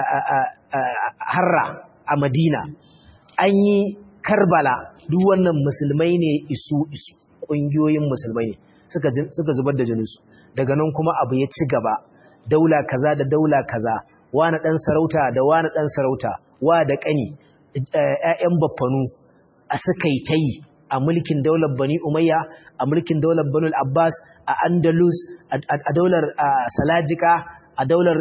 A: Harra a Madina, an yi Karbala. Duk wannan musulmai ne isu isu, ƙungiyoyin musulmai ne suka suka zubar da jininsu. Daga nan kuma abu ya ci gaba, daula kaza da daula kaza, wani dan sarauta da wani dan sarauta, wa da ƙani, ‘ya'yan baffanu a suka yi ta yi a mulkin daular Bani Umayya, a mulkin daular Bani Abbas, a Andalus, a daular Salajika, a daular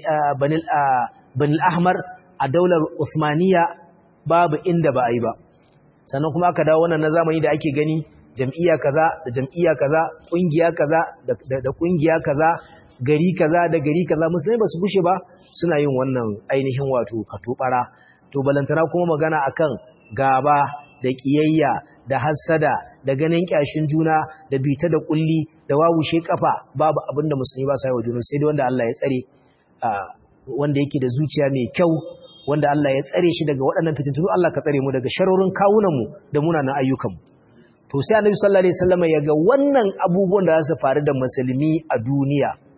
A: Bani Ahmar, a daular Usmaniya, babu inda ba a yi ba. Sannan kuma aka dawo wannan na zamani da ake gani jam'iyya kaza da jam'iyya kaza, ƙungiya kaza da ƙungiya kaza, gari kaza da gari kaza, musulmai ba su bushe ba suna yin wannan ainihin wato katubara. To balantana kuma magana akan gaba da kiyayya da hassada da ganin kyashin juna da bita da kulli da wawushe kafa, babu abinda musulmi ba sa yi wa juna, sai dai wanda Allah ya tsare, wanda yake da zuciya mai kyau, wanda Allah ya tsare shi daga waɗannan fitintunu. Allah ka tsare mu daga sharorin kawunanmu da munanan ayyukanmu. To sai Annabi sallallahu alaihi wasallam ya ga wannan abubuwan da za su faru da musulmi a duniya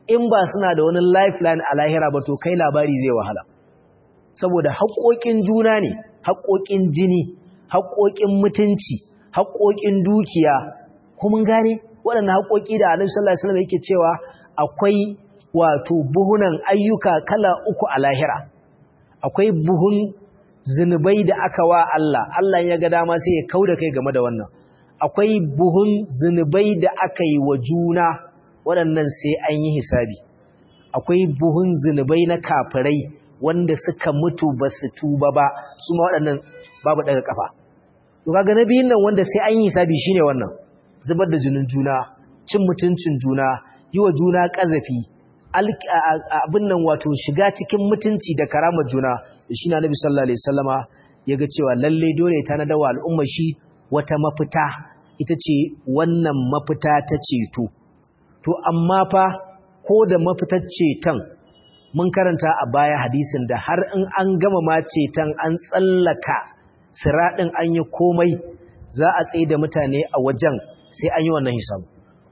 A: in ba suna da wani lifeline a lahira ba to kai labari zai wahala saboda haƙoƙin juna ne haƙoƙin jini haƙoƙin mutunci haƙoƙin dukiya kuma gane waɗannan haƙoƙi da Annabi sallallahu alaihi wasallam yake cewa akwai wato buhunan ayyuka kala uku a lahira akwai buhun zinubai da aka wa Allah Allah ya ga dama sai ya kauda kai game da wannan akwai buhun zinubai da aka yi wa juna waɗannan sai an yi hisabi akwai buhun zinubai na kafirai wanda suka mutu ba su tuba ba su ma waɗannan babu daga kafa to kaga nabiyin nan wanda sai an yi hisabi shine wannan zubar da jinin juna cin mutuncin juna yi wa juna kazafi abin nan wato shiga cikin mutunci da karamar juna shi na Nabi sallallahu alaihi wasallama yaga cewa lalle dole ta nada wa al'ummar shi wata mafita ita ce wannan mafita ta ceto to amma fa ko da mafitar ceton mun karanta a baya hadisin da har in an gama ma ceton an tsallaka siradin an yi komai za a tsaye da mutane a wajen sai an yi wannan hisabu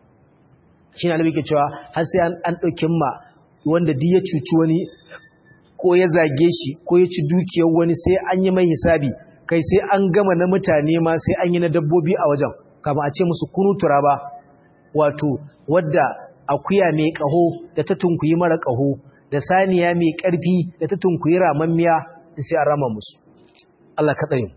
A: shi na Nabi ke cewa har sai an ɗaukin ma wanda duk ya cuci wani ko ya zage shi ko ya ci dukiyar wani sai an yi mai hisabi kai sai an gama na mutane ma sai an yi na dabbobi a wajen kama a ce musu kunu turaba wato wadda akuya mai kaho da ta tunkuyi mara kaho da saniya mai karfi da ta tunkuyi ramammiya sai an rama musu Allah ka tsare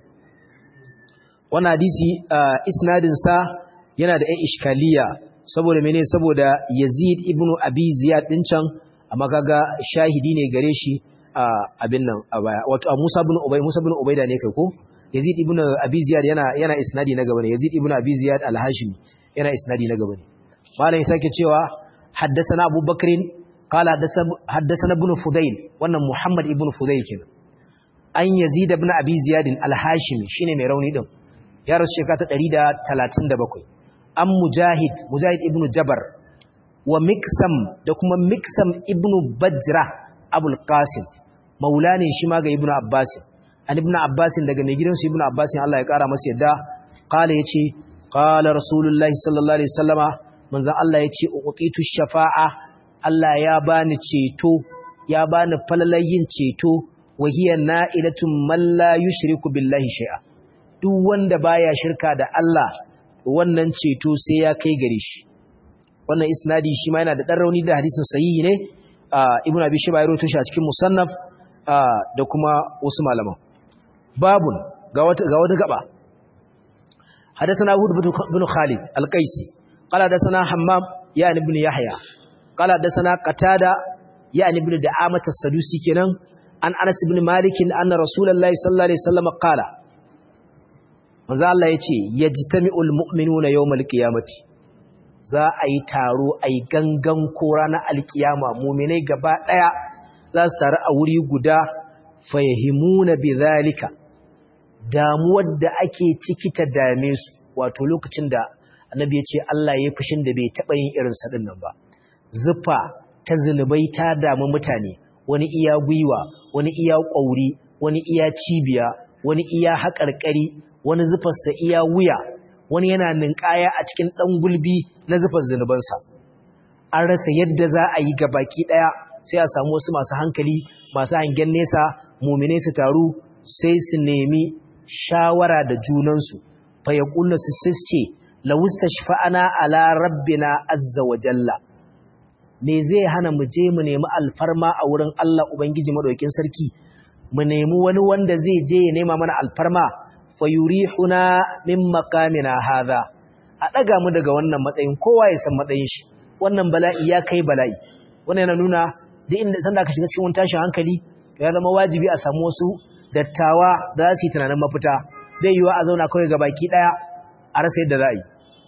A: wannan hadisi isnadin sa yana da ɗan iskaliya saboda mene saboda Yazid ibn Abi Ziyad din can amma kaga shahidi ne gare shi abin nan a baya wato Musa ibn Ubay Musa ibn Ubayda ne kai ko Yazid ibn Abi Ziyad yana yana isnadi na gaba ne Yazid ibn Abi Ziyad al-Hashimi yana isnadi na gaba ne malam sake cewa haddathana Abu Bakr qala haddathana ibn Fudayl wannan Muhammad ibn Fudayl kenan an Yazid ibn Abi Ziyad al-Hashimi shine mai rauni din ya rasu shekara ta ɗari da talatin da bakwai an Mujahid Mujahid ibn Jabar wa Miksam da kuma Miksam ibn Bajra Abul Qasim maula ne shi ma ga Ibn Abbas an Ibn Abbas daga mai gidansu Ibn Abbas Allah ya kara masa yadda qala yace qala Rasulullahi sallallahu alaihi wasallama manzon Allah yace uqitu shafa'a Allah ya bani ceto ya bani falalayin ceto wa hiya na'ilatun man la yushriku billahi shay'a duk wanda baya shirka da Allah wannan ceto sai ya kai gare shi wannan isnadi shi ma yana da dan rauni da hadisin sahihi ne Ibn Abi Shayba ya rawaito shi a cikin musannaf da kuma wasu malaman babun ga wata ga wata gaba hadathana Hud bin Khalid al-Qaisi qala hadathana Hammam ya ibn Yahya qala hadathana Qatada ya ibn Da'amah as-Sadusi kenan an Anas ibn Malik anna Rasulullahi sallallahu alaihi wasallam qala manzo Allah yace yajtami'ul mu'minuna yawmal qiyamati za a yi taro a yi gangan ko ranar alkiyama muminai gaba ɗaya za su taru a wuri guda fahimuna bi zalika damuwar da ake ciki ta dame su wato lokacin da annabi ya ce Allah ya fushin da bai taɓa yin irin sa nan ba zufa ta zunubai ta damu mutane wani iya gwiwa wani iya ƙauri wani iya cibiya wani iya haƙarƙari wani zufarsa iya wuya wani yana ninkaya a cikin ɗan gulbi na zufar zunubansa an rasa yadda za a yi ga baki ɗaya sai a samu wasu masu hankali masu hangen nesa muminai su taru sai su nemi shawara da junansu fa ya ƙulla su sisce lawusta shafa'ana ala rabbina azza wa jalla me zai hana mu je mu nemi alfarma a wurin Allah ubangiji madaukakin sarki mu nemi wani wanda zai je ya nema mana alfarma fayurihuna min maqamina hadha a daga mu daga wannan matsayin kowa ya san matsayin shi wannan bala'i ya kai bala'i wannan yana nuna duk inda sanda ka shiga cikin tashin hankali ya zama wajibi a samu wasu dattawa da za su yi tunanin mafita zai yiwa a zauna kawai ga baki daya a rasa yadda za a yi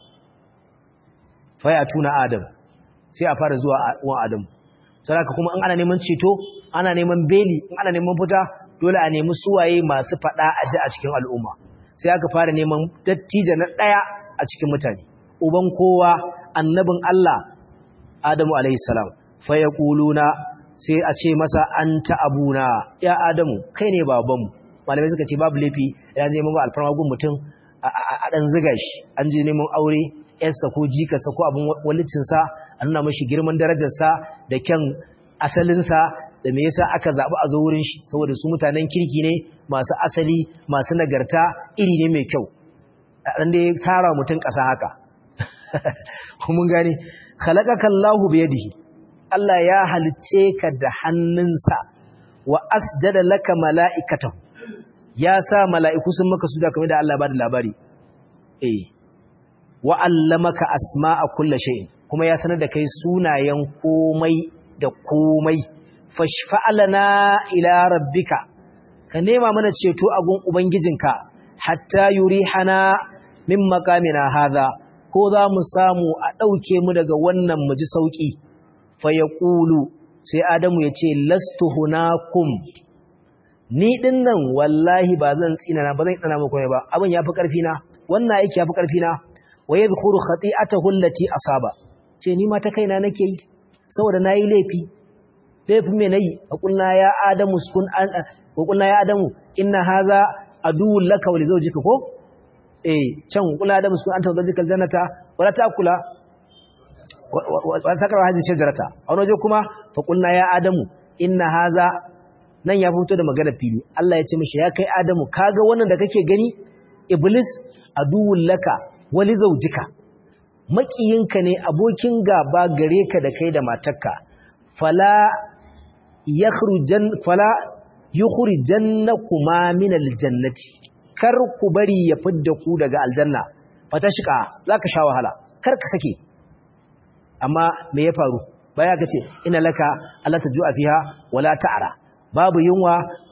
A: fa ya tuna adam sai a fara zuwa wa adam saboda kuma in ana neman ceto ana neman beli in ana neman fita dole a nemi suwaye masu fada a ji a cikin al'umma sai aka fara neman dattijo na daya a cikin mutane uban kowa annabin Allah Adamu alayhi salam fa yaquluna sai a ce masa anta abuna ya Adamu kai ne babanmu malamai suka ce babu lafi ya je neman alfarma gun mutum a dan ziga shi an je neman aure yarsa ko jikarsa ko abin walicinsa a nuna mashi girman darajarsa da kyan asalinsa da me yasa aka zaɓi a zo wurin shi saboda su mutanen kirki ne masu asali masu nagarta iri ne mai kyau dan da ya tara mutum ƙasa haka mun gane khalaqaka Allahu bi yadihi Allah ya halicce ka da hannunsa wa asjada laka mala'ikatahu ya sa mala'iku sun maka sujuda kamar da Allah ba da labari eh wa allamaka asma'a kulli shay'in kuma ya sanar da kai sunayen komai da komai fashfa'alana ila rabbika ka nema mana ceto a gun ubangijinka hatta yurihana min maqamina hadha ko za mu samu a dauke mu daga wannan mu ji sauki fa yaqulu sai adamu yace lastu hunakum ni dinnan wallahi ba zan tsina na ba zan tsana muku ba abin yafi karfi na wannan yake yafi karfi na wa yadhkuru khati'atahu allati asaba ce ni ma ta kaina nake yi saboda nayi laifi laifin me nayi aqulna ya adamu sukun an ko qulna ya adamu inna hadha aduwwun laka wa li zawjika ko eh can qulna adamu sukun anta zawjika aljannata wala taakula wa sakara hadhihi shajarata a wani waje kuma fa qulna ya adamu inna hadha nan ya fito da magana fili Allah ya ce mishi ya kai adamu kaga wannan da kake gani iblis aduwwun laka wa li zawjika makiyinka ne abokin gaba gare ka da kai da matarka fala yakhrujan fala yukhrijannakuma min aljannati kar ku bari ya fidda ku daga aljanna fatashqa zaka sha wahala kar ka sake amma me ya faru baya kace ina laka alla tajua fiha wala ta'ra babu yunwa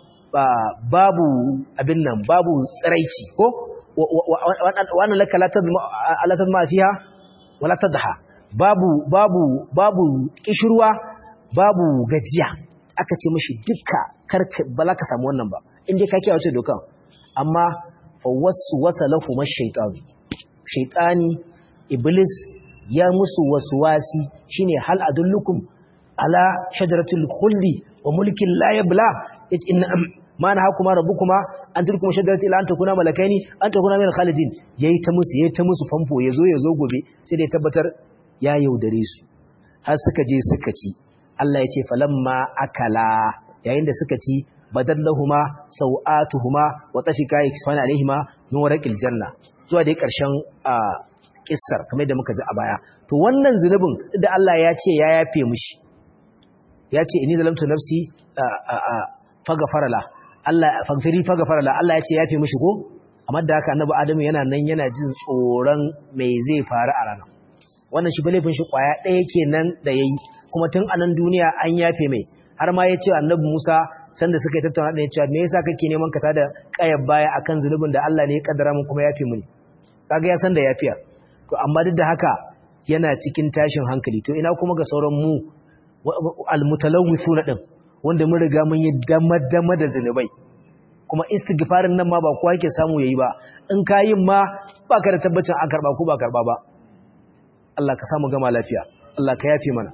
A: babu abin nan babu tsiraici ko wa laka la tadma alla tadma fiha wala tadha babu babu babu kishirwa babu gajiya aka ce mashi dukka karka ba za ka samu wannan ba in dai ka kiyaye wace dokan amma fa waswasa lahum ash-shaytan shaytani iblis ya musu waswasi shine hal adullukum ala shajaratul khuldi wa mulkin la yabla inna ma nahakuma rabbukuma an tilkuma shajarati ila an takuna malakaini an takuna min khalidin yayi ta musu yayi ta musu famfo yazo yazo gobe sai dai tabbatar ya yaudare su har suka je suka ci Allah ya ce falamma akala yayin da suka ci badallahuma sau'atuhuma wa tafika yakfana alaihima min warqil janna zuwa dai karshen kissar kamar yadda muka ji a baya to wannan zunubin da Allah ya ce ya yafe mishi ya ce inni zalamtu nafsi faghfara la Allah faghfiri faghfara la Allah ya ce ya yafe mishi ko amma da haka annabi Adamu yana nan yana jin tsoron me zai faru a ranar wannan shi balefin shi kwaya ɗaya kenan da yayi kuma tun anan duniya an yafe mai har ma ya ce annabi Musa sanda suka yi tattauna da ya ce me yasa kake neman ka tada kayar baya akan zunubin da Allah ne ya kaddara mun kuma yafe muni kaga ya san da yafiya to amma duk da haka yana cikin tashin hankali to ina kuma ga sauran mu almutalawwisuna din wanda mun riga mun yi dama-dama da zunubai kuma istighfarin nan ma ba kowa yake samu yayi ba in ka yin ma ba ka da tabbacin an karba ko ba karba ba Allah ka samu gama lafiya Allah ka yafe mana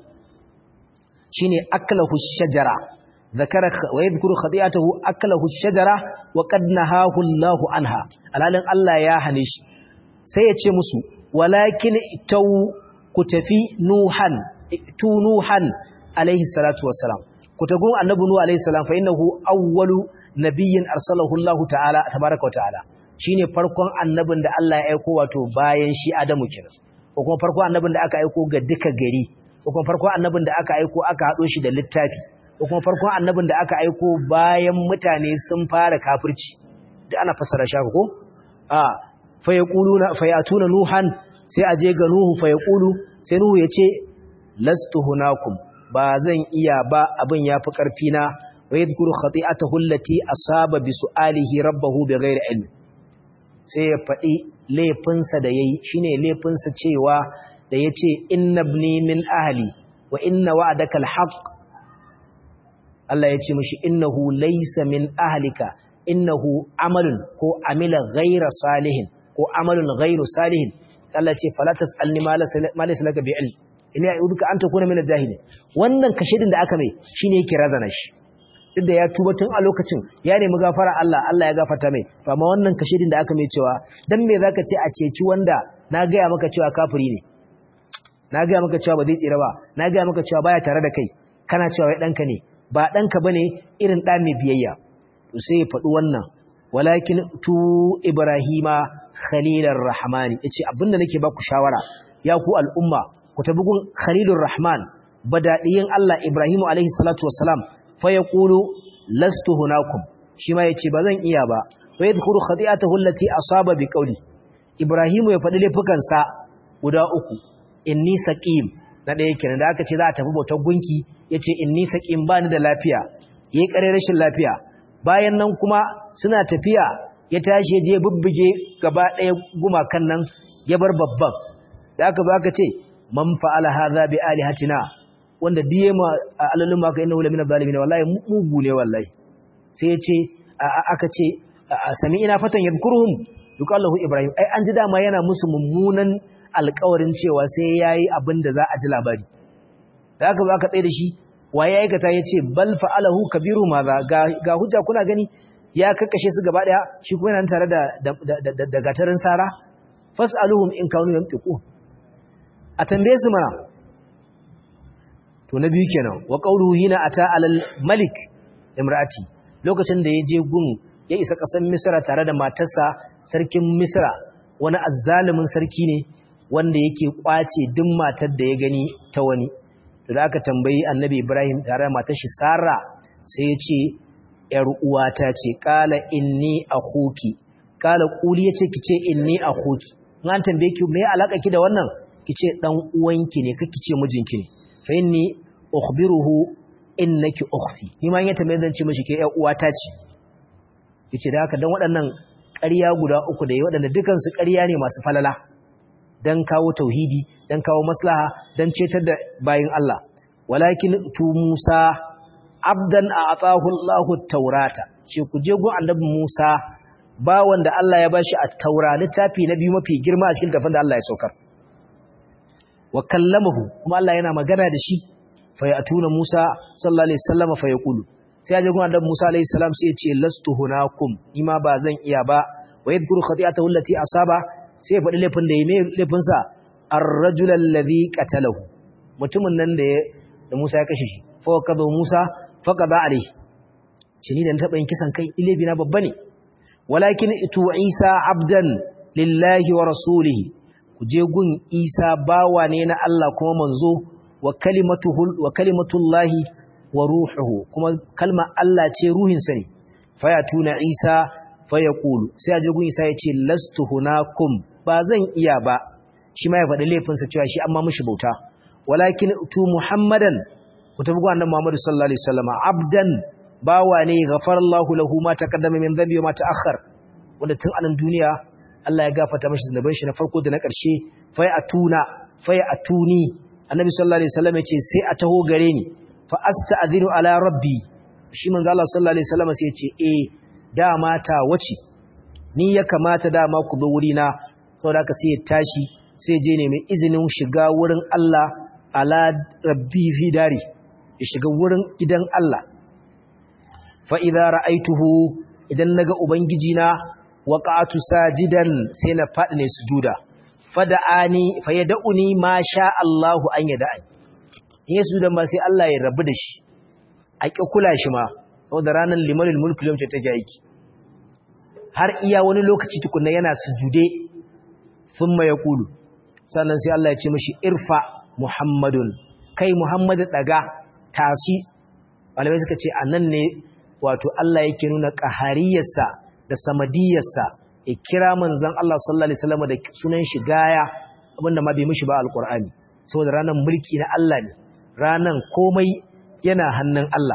A: shine aklahu shajara zakara wa yadhkuru khati'atahu aklahu shajara wa qad nahahu Allahu anha alalin Allah ya hane shi sai ya ce musu walakin tau ku tafi nuhan tu nuhan alaihi salatu wassalam ku tagu annabi nuhu alaihi salam fa innahu awwalu nabiyyin arsalahu Allah ta'ala tabaaraka wa ta'ala shine farkon annabin da Allah ya aika wato bayan shi Adamu kenan ko kuma farkon annabin da aka aika ga duka gari ko kuma farkon annabin da aka aika aka hado shi da littafi ko kuma farkon annabin da aka aika bayan mutane sun fara kafirci da ana fassara shi ko a fa yaquluna fa yatuna nuhan sai aje ga nuhu fa yaqulu sai nuhu yace lastu hunakum ba zan iya ba abin yafi karfi na wa yadhkuru khati'atahu allati asaba bi su'alihi rabbahu bighairi ilm sai ya fadi laifinsa da yayi shine laifinsa cewa da yace innabni min ahli wa inna wa'daka alhaq Allah yace mishi innahu laysa min ahlika innahu amalun ko amila ghayra salihin ko amalun ghayru salihin Allah ce fala tasalni ma laysa laka bi ilm ina yauduka anta kuna min al-jahili wannan kashedin da aka mai shine yake razana shi duk da ya tuba tun a lokacin ya nemi gafara Allah Allah ya gafarta mai amma wannan kashedin da aka mai cewa dan me zaka ce a ceci wanda na gaya maka cewa kafiri ne na gaya maka cewa ba zai tsira ba na gaya maka cewa baya tare da kai kana cewa wai danka ne ba danka bane irin da mai biyayya to sai ya faɗi wannan walakin tu ibrahima khalilar rahmani yace abinda nake ba ku shawara ya ku al'umma ku tabi gun khalilur rahman badadiyin Allah Ibrahimu alaihi salatu wassalam fa yaqulu lastu hunakum shi ma yace bazan iya ba wa yadhkuru khati'atahu allati asaba bi qawli Ibrahimu ya faɗi laifukansa guda uku inni saqim na ɗaya kenan da aka ce za a tafi bautar gunki yace inni saqim bani da lafiya yayi kare rashin lafiya bayan nan kuma suna tafiya ya tashi je bubbuge gaba ɗaya gumakan nan ya bar babban da aka ba aka ce man fa'ala hadha bi alihatina wanda diye ma alalun ma ka innahu lamina zalimin wallahi mugu ne wallahi sai ya ce aka ce sami'ina fatan yadhkuruhum yuqallahu ibrahim ai an ji dama yana musu mummunan alƙawarin cewa sai yayi abin da za a ji labari da aka ba aka tsaye da shi waye aikata yace bal fa'alahu kabiru ma ga ga hujja kuna gani ya kakkashe su gaba daya shi kuma yana tare da da gatarin sara fas'aluhum in kanu yantiqu a tambaye su mana to na biyu kenan wa qawluhu hina ata alal malik imraati lokacin da ya je gun ya isa kasan misra tare da matarsa sarkin misra wani azzalimin sarki ne wanda yake kwace duk matar da ya gani ta wani to da aka tambayi annabi ibrahim tare da matar shi sara sai ya ce yar uwata ce qala inni akhuki qala quli yace kice inni akhuki an tambaye ki me alaka ki da wannan kice dan uwanki ne kake ce mijinki ne fa inni ukhbiruhu innaki ukhti ni ma yata mai zan ce mishi ke ƴar uwata ce yace da haka dan waɗannan ƙarya guda uku da yi waɗanda dukan su ƙarya ne masu falala dan kawo tauhidi dan kawo maslaha dan cetar da bayin Allah walakin tu Musa abdan a'tahu Allahu at-taurata ce ku je gun annabi Musa ba wanda Allah ya bashi at-taura littafi na biyu mafi girma a cikin tafin da Allah ya saukar wa kallamahu kuma Allah yana magana da shi fa ya'tuna Musa sallallahu alaihi wasallam fa yaqulu sai ya je gun annabi Musa alaihi salam sai ya ce lastu hunakum ima ba zan iya ba wa yadhkuru khati'atahu allati asaba sai ya faɗi laifin da yayi laifin sa ar-rajul alladhi qatalahu mutumin nan da da Musa ya kashe shi fa kadha Musa fa qada alaihi shi ni da taba yin kisan kai ilabi na babba ne walakin itu Isa abdan lillahi wa rasulihi kuje gun Isa bawa ne na Allah kuma manzo wa kalimatuhu wa kalimatullahi wa ruhuhu kuma kalma Allah ce ruhin sa ne fayatuna Isa fayaqulu sai aje gun Isa yace lastu hunakum ba zan iya ba shi ma ya faɗi laifin sa cewa shi amma mushi bauta walakin tu Muhammadan ku tabi gun annabi Muhammad sallallahu alaihi wasallam abdan bawa ne ghafarallahu lahu ma taqaddama min dhanbi wa ma ta'akhkhar wanda tun anan duniya Allah ya gafarta mashi zunuban shi na farko da na ƙarshe fa atuna fa atuni annabi sallallahu alaihi wasallam yace sai a taho gare ni fa asta'dhinu ala rabbi shi manzo Allah sallallahu alaihi wasallam sai yace eh dama ta wace ni ya kamata dama ku zo wuri na saboda ka sai ya tashi sai je ne mai izinin shiga wurin Allah ala rabbi fi dari ya shiga wurin gidan Allah fa idza ra'aituhu idan naga ubangiji na waqa'atu sajidan sai na fadi ne sujuda fada'ani fayad'uni ma sha Allahu an yada'ani yesu dan ba sai Allah ya rabu da shi a ki kula shi ma saboda ranar limanul mulki lamce ta jaiki har iya wani lokaci tukunna yana sujude thumma yaqulu sannan sai Allah ya ce mishi irfa muhammadun kai muhammad daga tashi malamai suka ce anan ne wato Allah yake nuna qahariyarsa da samadiyarsa ya kira manzon Allah sallallahu alaihi wasallam da sunan shi gaya abinda ma bai mishi ba alqur'ani saboda ranan mulki na Allah ne ranan komai yana hannun Allah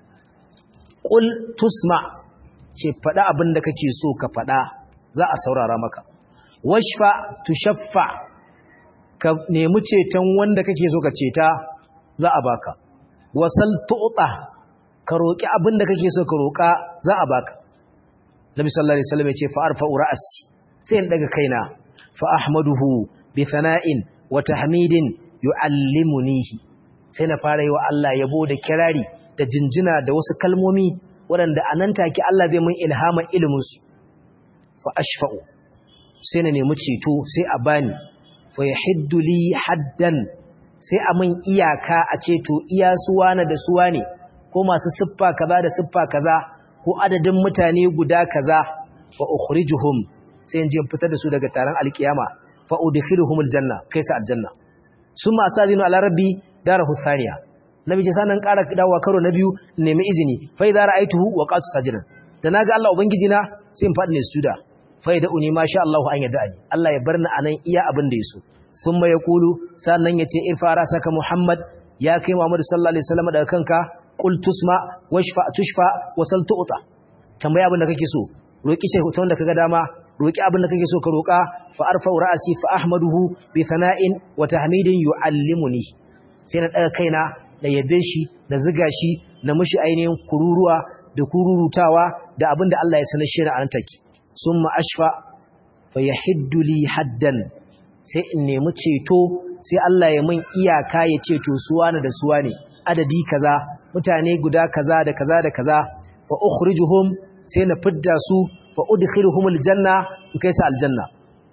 A: qul tusma ce fada abinda kake so ka fada za a saurara maka washfa tushaffa ka nemi ceton wanda kake so ka ceta za a baka wasal tu'ta ka roki abinda kake so ka roka za a baka Nabi sallallahu alaihi wasallam yace fa arfa'u ra'si sai in daga kaina fa ahmaduhu bi thana'in wa tahmidin yu'allimunihi sai na fara yi wa Allah yabo da kirari da jinjina da wasu kalmomi waɗanda anan take Allah zai mun ilhama ilimin su fa ashfa'u sai na nemi ceto sai a bani fa yahiddu li haddan sai a min iyaka a ce to iya suwana da suwa ne ko masu siffa kaza da siffa kaza ko adadin mutane guda kaza fa ukhrijuhum sai in je fitar da su daga taron alkiyama fa udkhiluhum aljanna kai sa aljanna summa asazinu ala rabbi darahu thaniya nabi ce sanan ƙara dawowa karo na biyu nemi izini fa idza ra'aituhu waqatu sajidan da naga Allah ubangiji na sai in faɗi ne sujuda fa yad'uni ma sha Allah an yad'ani Allah ya barni anan iya abin da yaso thumma yaqulu sannan yace irfa rasaka Muhammad ya kai Muhammad sallallahu alaihi wasallam daga kanka qul tusma washfa tushfa wasal tu'ta tambaya abin da kake so roki sai hoton da kaga dama roki abin da kake so ka roka fa arfa ra'si fa ahmaduhu bi thana'in wa tahmidin yu'allimuni sai na daga kaina da yabe shi da ziga shi na mushi ainihin kururuwa da kururutawa da abin da Allah ya sanar shi a nan take summa ashfa fa yahiddu li haddan sai in nemi ceto sai Allah ya min iyaka ya ceto suwana da suwane adadi kaza mutane guda kaza da kaza da kaza fa ukhrijuhum sai na fidda su fa udkhiluhum aljanna in kai su aljanna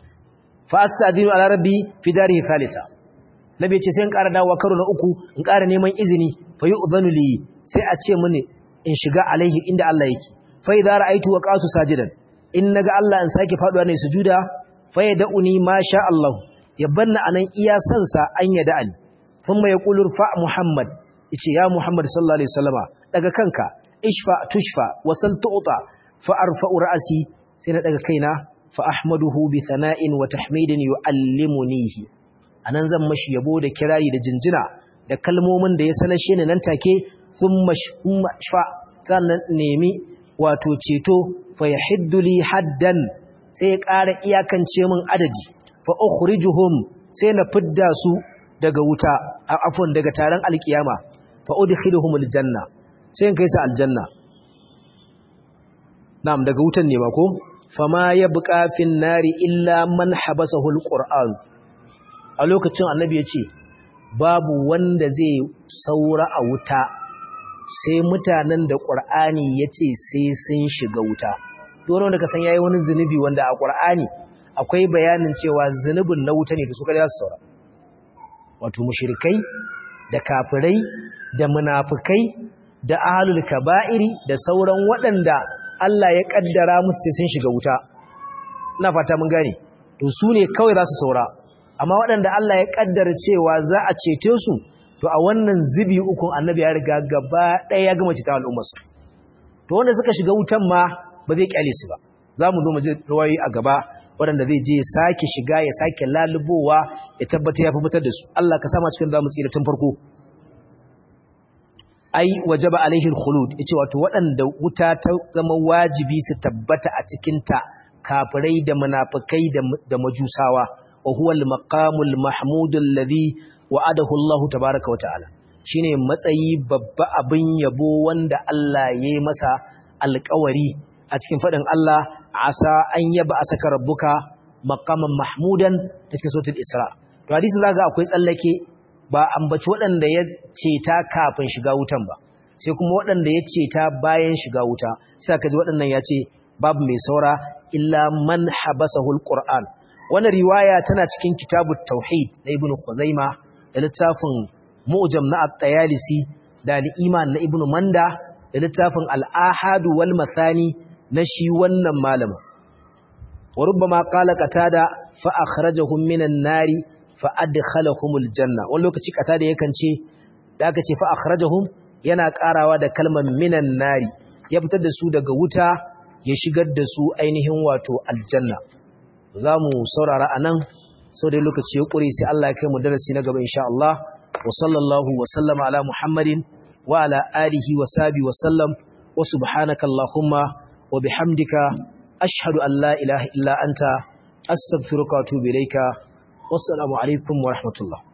A: fa astadinu ala rabbi fi darihi thalitha nabi ce sai in ƙara dawowa karo na uku in ƙara neman izini fa yu'dhanu li sai a ce mini in shiga alaihi inda Allah yake fa idza ra'aytu waqatu sajidan in naga Allah in sake faduwa ne sujuda fa yad'uni ma sha Allah ya banna anan iya sansa an yad'ani thumma yaqulu fa Muhammad yace ya Muhammad sallallahu alaihi wasallama daga kanka ishfa tushfa wasal tu'ta fa arfa'u ra'si sai na daga kaina fa ahmaduhu bi thana'in wa tahmidin yu'allimunihi anan zan mashi yabo da kirari da jinjina da kalmomin da ya sanar shi ne nan take thumma shfa sannan nemi wato ceto fa yahiddu li haddan sai ya ƙara iyakance min adadi fa ukhrijuhum sai na fidda su daga wuta afwan daga taron alkiyama fa udkhiluhum aljanna sai in kai su aljanna na'am daga wutan ne ma ko fama yabqa fin nari illa man habasahu alquran a lokacin annabi ya ce babu wanda zai saura a wuta sai mutanen da qur'ani yace sai sun shiga wuta dole wanda ka san yayi wani zinubi wanda a qur'ani akwai bayanin cewa zunubin na wuta ne to su kada su saura wato mushrikai da kafirai da munafikai da ahlul kaba'iri da sauran waɗanda Allah ya kaddara musu sai sun shiga wuta ina fata mun gane to su ne kawai za su saura amma waɗanda Allah ya kaddara cewa za a cece su to a wannan zibi ukun annabi ya riga gaba ɗaya ya gama cita al'ummarsa to wanda suka shiga wutan ma ba zai kyale su ba za mu zo mu ji rawayi a gaba waɗanda zai je sake shiga ya sake lalubowa ya tabbata ya fi fitar da su Allah ka sama cikin zamu tsira tun farko ai wajaba alaihi alkhulud yace wato waɗanda wuta ta zama wajibi su tabbata a cikin ta kafirai da munafikai da majusawa wa huwa al-maqamul mahmud alladhi wa'adahu Allah tabaaraka wa ta'ala shine matsayi babba abin yabo wanda Allah yayi masa alƙawari a cikin fadin Allah asa an yaba asaka rabbuka maqaman mahmudan cikin suratul Isra to hadisi zaga akwai tsallake ba ambaci waɗanda ya ceta kafin shiga wutan ba sai kuma waɗanda ya ceta bayan shiga wuta sai kaji waɗannan ya ce babu mai saura illa man habasahul qur'an wannan riwaya tana cikin kitabut tauhid na ibnu khuzaima da littafin mu'jam na at-tayalisi da al-iman na ibnu manda da littafin al-ahad wal mathani na shi wannan malama wa rubbama qala qatada fa akhrajahum minan nari fa adkhalahumul janna wani lokaci qatada yakan ce da aka ce fa akhrajahum yana karawa da kalmar minan nari ya fitar da su daga wuta ya shigar da su ainihin wato aljanna zamu saurara anan sau da lokaci ya kure sai Allah ya kai mu darasi na gaba insha Allah wa sallallahu wa sallama ala muhammadin wa ala alihi wa sahbihi wa sallam wa subhanaka allahumma wa bihamdika ashhadu an la ilaha illa anta astaghfiruka wa atubu ilayka wassalamu alaikum wa rahmatullah